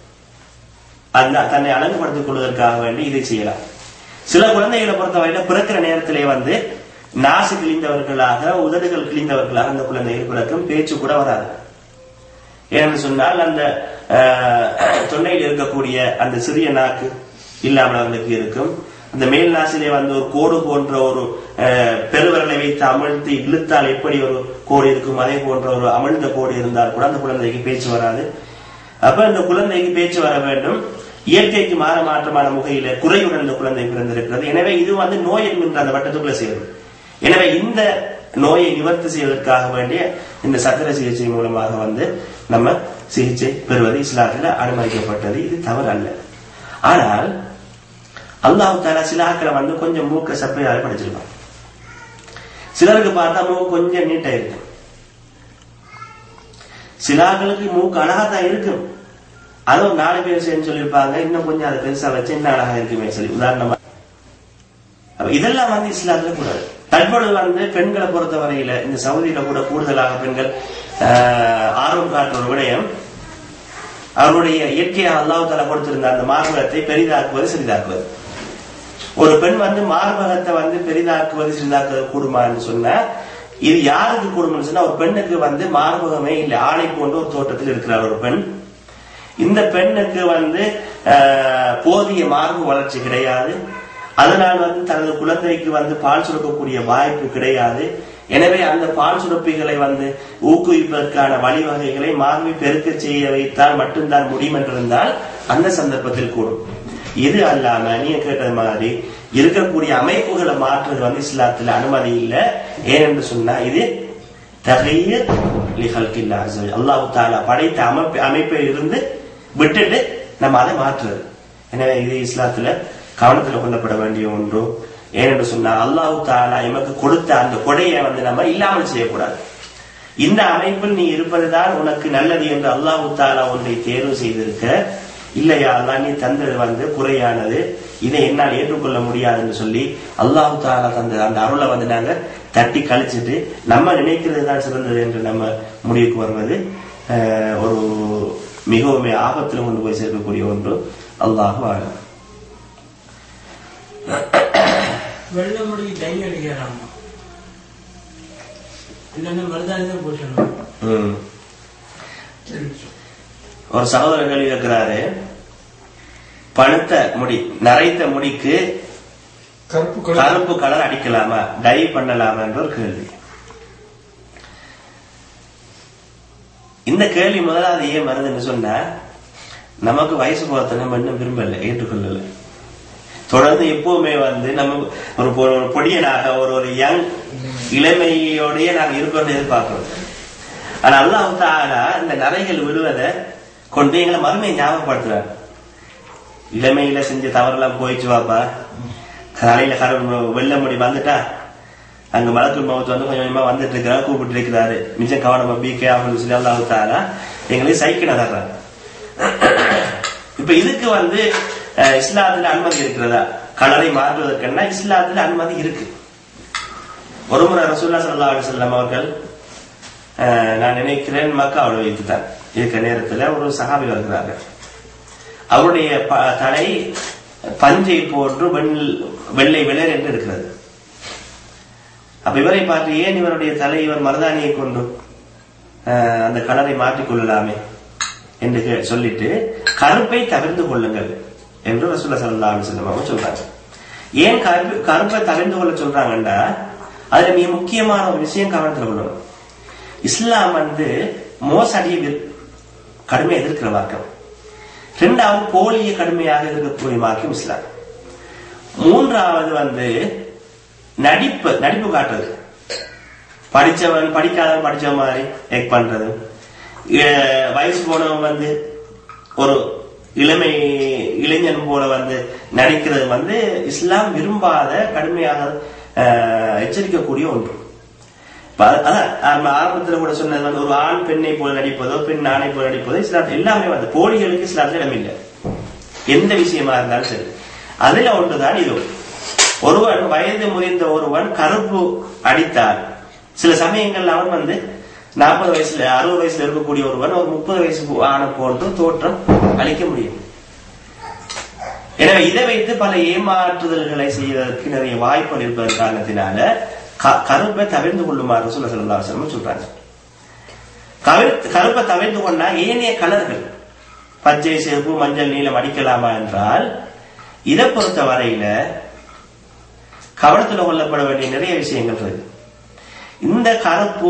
அந்த தன்னை அழகுபடுத்திக் கொள்வதற்காக வேண்டி இதை செய்யலாம். சில குழந்தைகளை பொறுத்தவரையில பிறக்கிற நேரத்திலே வந்து நாசு கிழிந்தவர்களாக உதடுகள் கிழிந்தவர்களாக அந்த குழந்தைகள் பிறக்கும், பேச்சு கூட வராது. ஏன்னு சொன்னால் அந்த தொண்டையில் இருக்கக்கூடிய அந்த சிறிய நாக்கு இல்லாமல் அவர்களுக்கு இருக்கும். அந்த மேல் நாசிலே வந்து ஒரு கோடு போன்ற ஒரு பெருவரலை வைத்து அமிழ்த்து இழுத்தால் எப்படி ஒரு கோடு இருக்கும் அதே போன்ற ஒரு அமிழ்ந்த கோடு இருந்தால் கூட அந்த குழந்தைக்கு பேச்சு வராது. அப்ப இந்த குழந்தைக்கு பேச்சு வர வேண்டும். இயற்கைக்கு மாற மாற்றமான முகையில குறையுடன் இந்த குழந்தை பிறந்திருக்கிறது. எனவே இது வந்து நோய் என்கின்ற அந்த வட்டத்துக்குள்ள சேரும். எனவே இந்த நோயை நிவர்த்தி செய்வதற்காக வேண்டிய இந்த சத்திர சிகிச்சை மூலமாக வந்து நம்ம சிகிச்சை பெறுவது இஸ்லாத்தில் அனுமதிக்கப்பட்டது. இது தவறு அல்ல. ஆனால் அல்லாஹ் தஆலா சில ஆட்களை வந்து கொஞ்சம் மூக்க சப்பையாக படிச்சிருப்பாங்க. சிலருக்கு பார்த்தா மூக்கு கொஞ்சம் நீட்டா இருக்கும், சில ஆட்களுக்கு மூக்கு அழகா தான் இருக்கும். அதுவும் நாலு பேர் சேர்ந்து சொல்லியிருப்பாங்க இன்னும் கொஞ்சம் அதை பெருசா வச்சு என்ன அழகா இருக்குமே சொல்லி. உதாரணமா இதெல்லாம் வந்து இஸ்லாத்துல கூடாது. தற்பொழுது வந்து பெண்களை பொறுத்த வரையில இந்த சவுதியில கூட கூடுதலாக பெண்கள் ஆர்வம் காட்டுற ஒரு விடயம், அவருடைய இயற்கையாக அல்லாஹ் தஆலா கொடுத்திருந்த அந்த மார்பகத்தை பெரிதாக்குவது சிறிதாக்குவது. ஒரு பெண் வந்து மார்பகத்தை வந்து பெரிதாக்குவது சிறிதாக்குவது கூடுமா என்று சொன்னா இது யாருக்கு கூடும்னு சொன்னா ஒரு பெண்ணுக்கு வந்து மார்பகமே இல்லை, ஆணை போன்ற ஒரு தோட்டத்தில் இருக்கிறார் ஒரு பெண். இந்த பெண்ணுக்கு வந்து போதிய மார்பு வளர்ச்சி கிடையாது, அதனால் வந்து தனது குழந்தைக்கு வந்து பால் சுரக்கக்கூடிய வாய்ப்பு கிடையாது. எனவே அந்த பால் சுரப்பிகளை வந்து ஊக்குவிப்பதற்கான வழிவகைகளை மார்பை பெருக்க செய்ய வைத்தால் மட்டும்தான் முடியும் என்றிருந்தால் அந்த சந்தர்ப்பத்தில் கூடும். இது அல்லாம நீங்க கேட்டது மாதிரி இருக்கக்கூடிய அமைப்புகளை மாற்றுறது வந்து இஸ்லாத்துல அனுமதி இல்லை. ஏனென்று சொன்னா இது தகீர் லிஹல்கில்லாஹ் அஸ்ஸ அல்லாஹ் தஆலா படைத்த அமைப்பு அமைப்பை இருந்து விட்டுட்டு நம்ம அதை மாற்றுறது. எனவே இது இஸ்லாத்துல கவனத்தில் கொள்ளப்பட வேண்டிய ஒன்று. ஏனென்று சொன்னால் அல்லாஹ் தஆலா எமக்கு கொடுத்த அந்த கொடையை வந்து நம்ம இல்லாமல் செய்யக்கூடாது. இந்த அமைப்பில் நீ இருப்பதுதான் உனக்கு நல்லது என்று அல்லாஹ் தஆலா ஒன்றை தேர்வு செய்திருக்க, இல்லையா அல்லாஹ் நீ தந்தது வந்து குறையானது, இதை என்னால் ஏற்றுக்கொள்ள முடியாதுன்னு சொல்லி அல்லாஹ் தஆலா தந்த அந்த அருளை வந்து நாங்க தட்டி கழிச்சிட்டு நம்ம நினைக்கிறது தான் சிறந்தது என்று நம்ம முடிவுக்கு வருவது ஒரு மிகவும் ஆபத்தில் கொண்டு போய் சேர்க்கக்கூடிய ஒன்று. அல்லாஹ் ஆலம். வெள்ள முடி டை அடிக்கிறாங்க இல்லைன்னா மருதானே போட்டணும். ஒரு சகோதரர் கேள்வி கேட்கிறாரு, பழுத்த முடி நரைத்த முடிக்கு கருப்பு கலர் அடிக்கலாமா, டை பண்ணலாமா என்ற ஒரு கேள்வி. இந்த கேள்வி முதலாவது ஏன் வருதுன்னு சொன்னா, நமக்கு வயசு போறத நம்ம இன்னும் விரும்பல, ஏற்றுக்கொள்ளல. தொடர்ந்து எப்பவுமே வந்து நம்ம ஒரு பொடியனாக ஒரு ஒரு யங் இளமையோடய நாங்க இருக்கோம்னு எதிர்பார்க்கிறோம். ஆனா அல்லாஹ் தஆலா இந்த நரைகள் விழுவதை கொண்டு எங்களை மறுமையை ஞாபகப்படுத்துறாரு. இளமையில செஞ்ச தவறெல்லாம் போயிடுச்சு வாப்பா, காலையில கரு வெள்ள முடி வந்துட்டா அங்க மலக்குள் மௌத் வந்து கொஞ்சம் கொஞ்சமா வந்துட்டு இருக்கிறாரு, கூப்பிட்டு இருக்கிறாரு, மிச்சம் கவனமா பீக்கே அப்படின்னு சொல்லி அல்லாஹ் தஆலா எங்களை சைக்கிள் தர்றாரு. இப்ப இதுக்கு வந்து இஸ்லாத்துல அனுமதி இருக்கிறதா கலரை மாற்றுவதற்குன்னா இஸ்லாத்துல அனுமதி இருக்கு. ஒருமுறை ரசூலுல்லாஹி ஸல்லல்லாஹு அலைஹி வஸல்லம் அவர்கள் நான் நினைக்கிறேன் மக்காவில் வைத்துட்டார். இருக்க நேரத்துல ஒரு சஹாபி வருகிறாங்க. அவருடைய தலை பஞ்சை போன்று வெள்ளை வெள்ளை என்று இருக்கிறது. அப்ப இவரை பார்த்து ஏன் இவருடைய தலை இவர் மருதாணியை கொண்டு அந்த கலரை மாற்றிக்கொள்ளலாமே என்று சொல்லிட்டு கருப்பை தவிர்த்து கொள்ளுங்கள் என்று ரசூலுல்லாஹி ஸல்லல்லாஹு அலைஹி வஸல்லம் அவங்க சொல்றாங்க. ஏன் கருப்பு கருப்பை தவிர்த்து கொள்ள சொல்றாங்கன்னா அதுல மிக முக்கியமான ஒரு விஷயம் கவனத்தில் கொள்ளணும். இஸ்லாம் வந்து மோசடியை கடுமையாக எதிர்க்கிற மார்க்கம். இரண்டாவது போலியை கடுமையாக எதிர்க்கக்கூடிய மார்க்கம் இஸ்லாம். மூன்றாவது வந்து நடிப்பு நடிப்பு காட்டுறது, படிச்சவன் படிக்காதவன் படிச்சவன் மாதிரி ஏக் பண்றது, வயசு போனவன் வந்து ஒரு இளமை இளைஞன் போல வந்து நடிக்கிறது வந்து இஸ்லாம் விரும்பாத கடுமையாக எச்சரிக்கக்கூடிய ஒன்று. ஆரம்பத்தில் கூட சொன்னது வந்து ஒரு ஆண் பெண்ணை போல நடிப்பதோ பெண் ஆணை போல நடிப்பதோ இஸ்லாம் எல்லாமே வந்து போலிகளுக்கு இஸ்லாத்துல இடமில்லை, எந்த விஷயமா இருந்தாலும் சரி. அதுல ஒன்றுதான் இது. ஒருவன் வயது முறிந்த ஒருவன் கருப்பு அடித்தால் சில சமயங்கள்ல அவன் வந்து நாற்பது வயசுல அறுபது வயசுல இருக்கக்கூடிய ஒருவன் ஒரு முப்பது வயசு ஆன போன்று தோற்றம் அளிக்க முடியும். எனவே இதை வைத்து பல ஏமாற்றுதல்களை செய்வதற்கு நிறைய வாய்ப்புகள் இருப்பதன் காரணத்தினால கருப்பை தவிர்த்து கொள்ளுமாறு ரசூலுல்லாஹி ஸல்லல்லாஹு அலைஹி வஸல்லம் சொல்றாங்க. கருப்பை தவிர்த்து கொண்டா ஏனைய கலர்கள் பச்சை சிவப்பு மஞ்சள் நீலம் அடிக்கலாமா என்றால் இதை பொறுத்த வரையில கவனத்தில் கொள்ளப்பட வேண்டிய நிறைய விஷயங்கள் இருக்கு. இந்த கருப்பு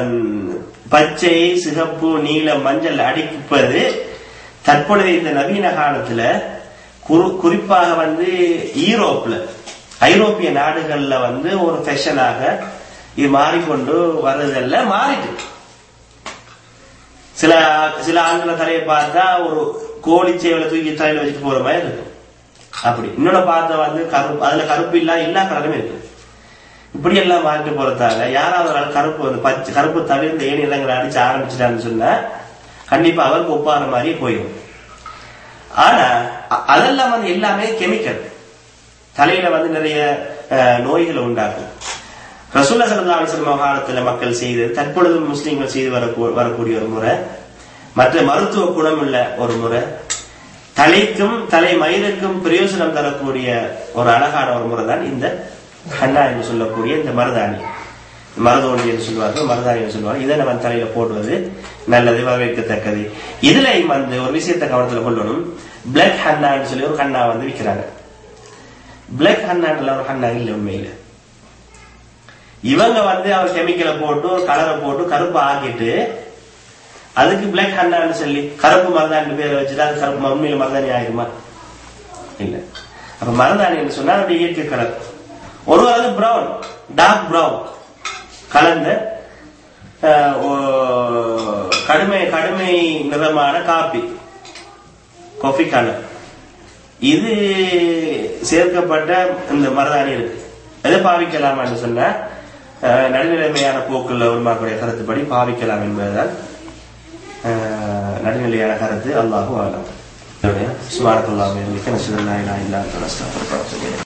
பச்சை சிகப்பு நீலம் மஞ்சள் அடிப்பது தற்பொழுது இந்த நவீன காலத்துல குறிப்பாக வந்து யூரோப்ல ஐரோப்பிய நாடுகள்ல வந்து ஒரு ஃபேஷனாக இது மாறிக்கொண்டு வருதல்ல மாறிட்டு. சில சில ஆண்களை தலையை பார்த்தா ஒரு கோழி சேவலை தூக்கி தலையில வச்சுட்டு போற மாதிரி இருக்கும். அப்படி இன்னொன்னு பார்த்தா வந்து கருப்பு, அதுல கருப்பு இல்ல எல்லா கலருமே இருக்கு. இப்படி எல்லாம் மாறிட்டு போறதால யாராவது கருப்பு வந்து பச்சை கருப்பு தவிர்த்து ஏன் இடங்களை அடிச்சு ஆரம்பிச்சுட்டான்னு சொன்னா கண்டிப்பா அவருக்கு ஒப்பாற மாதிரியே போயிடும். ஆனா அதெல்லாம் வந்து எல்லாமே கெமிக்கல், தலையில வந்து நிறைய நோய்களை உண்டாக்கும். ரசூலுல்லாஹி ஸல்லல்லாஹு அலைஹி வஸல்லம் காலத்துல மக்கள் செய்து தற்பொழுது முஸ்லிம்கள் செய்து வரக்கூடிய ஒரு முறை, மற்ற மருத்துவ குணம் உள்ள ஒரு முறை, தலைக்கும் தலை மயிலுக்கும் பிரயோஜனம் தரக்கூடிய ஒரு அழகான ஒரு முறை தான் இந்த ஹன்னா என்று சொல்லக்கூடிய இந்த மருதாணி, மருதோண்டி என்று சொல்வார்கள், மருதாணி என்று சொல்வார்கள். இதை நம்ம தலையில போடுவது நல்லது, வரவேற்கத்தக்கது. இதுல வந்து ஒரு விஷயத்தை கவனத்தில் கொள்ளணும். பிளாக் ஹன்னான்னு சொல்லி ஒரு ஹன்னா வந்து விற்கிறாங்க. பிளாக் ஹன்னான்ல ஒரு ஹன்னா இல்லை உண்மையில. இவங்க வந்து அவர் கெமிக்கலை போட்டு கலரை போட்டு கருப்பு ஆக்கிட்டு அதுக்கு பிளாக் ஹன்னான்னு சொல்லி கருப்பு மருதாணி பேரை வச்சுட்டு அது கருப்பு மண்மையில மருதாணி ஆயிருமா? இல்ல. அப்ப மருதாணி சொன்னா அப்படி இயற்கை கலர். ஒரு அது பிரவுன் டார்க் பிரவுன் கலந்த கடுமை கடுமை நிறமான காபி காஃபி கலர் இது சேர்க்கப்பட்ட இந்த மருதாணி இருக்கு. எதை பாவிக்கலாம் என்று சொன்ன நடுநிலைமையான போக்குள்ள உருமாக்கூடிய கருத்துப்படி பாவிக்கலாம் என்பதுதான் நடுநிலையான கருத்து. அல்லாஹு ஆலம். சுப்ஹானல்லாஹி வ பிஹம்திஹி அஷ்ஹது அல்லா இலாஹா இல்லா அன்த அஸ்தக்ஃபிருக வ அத்தூபு இலைக்.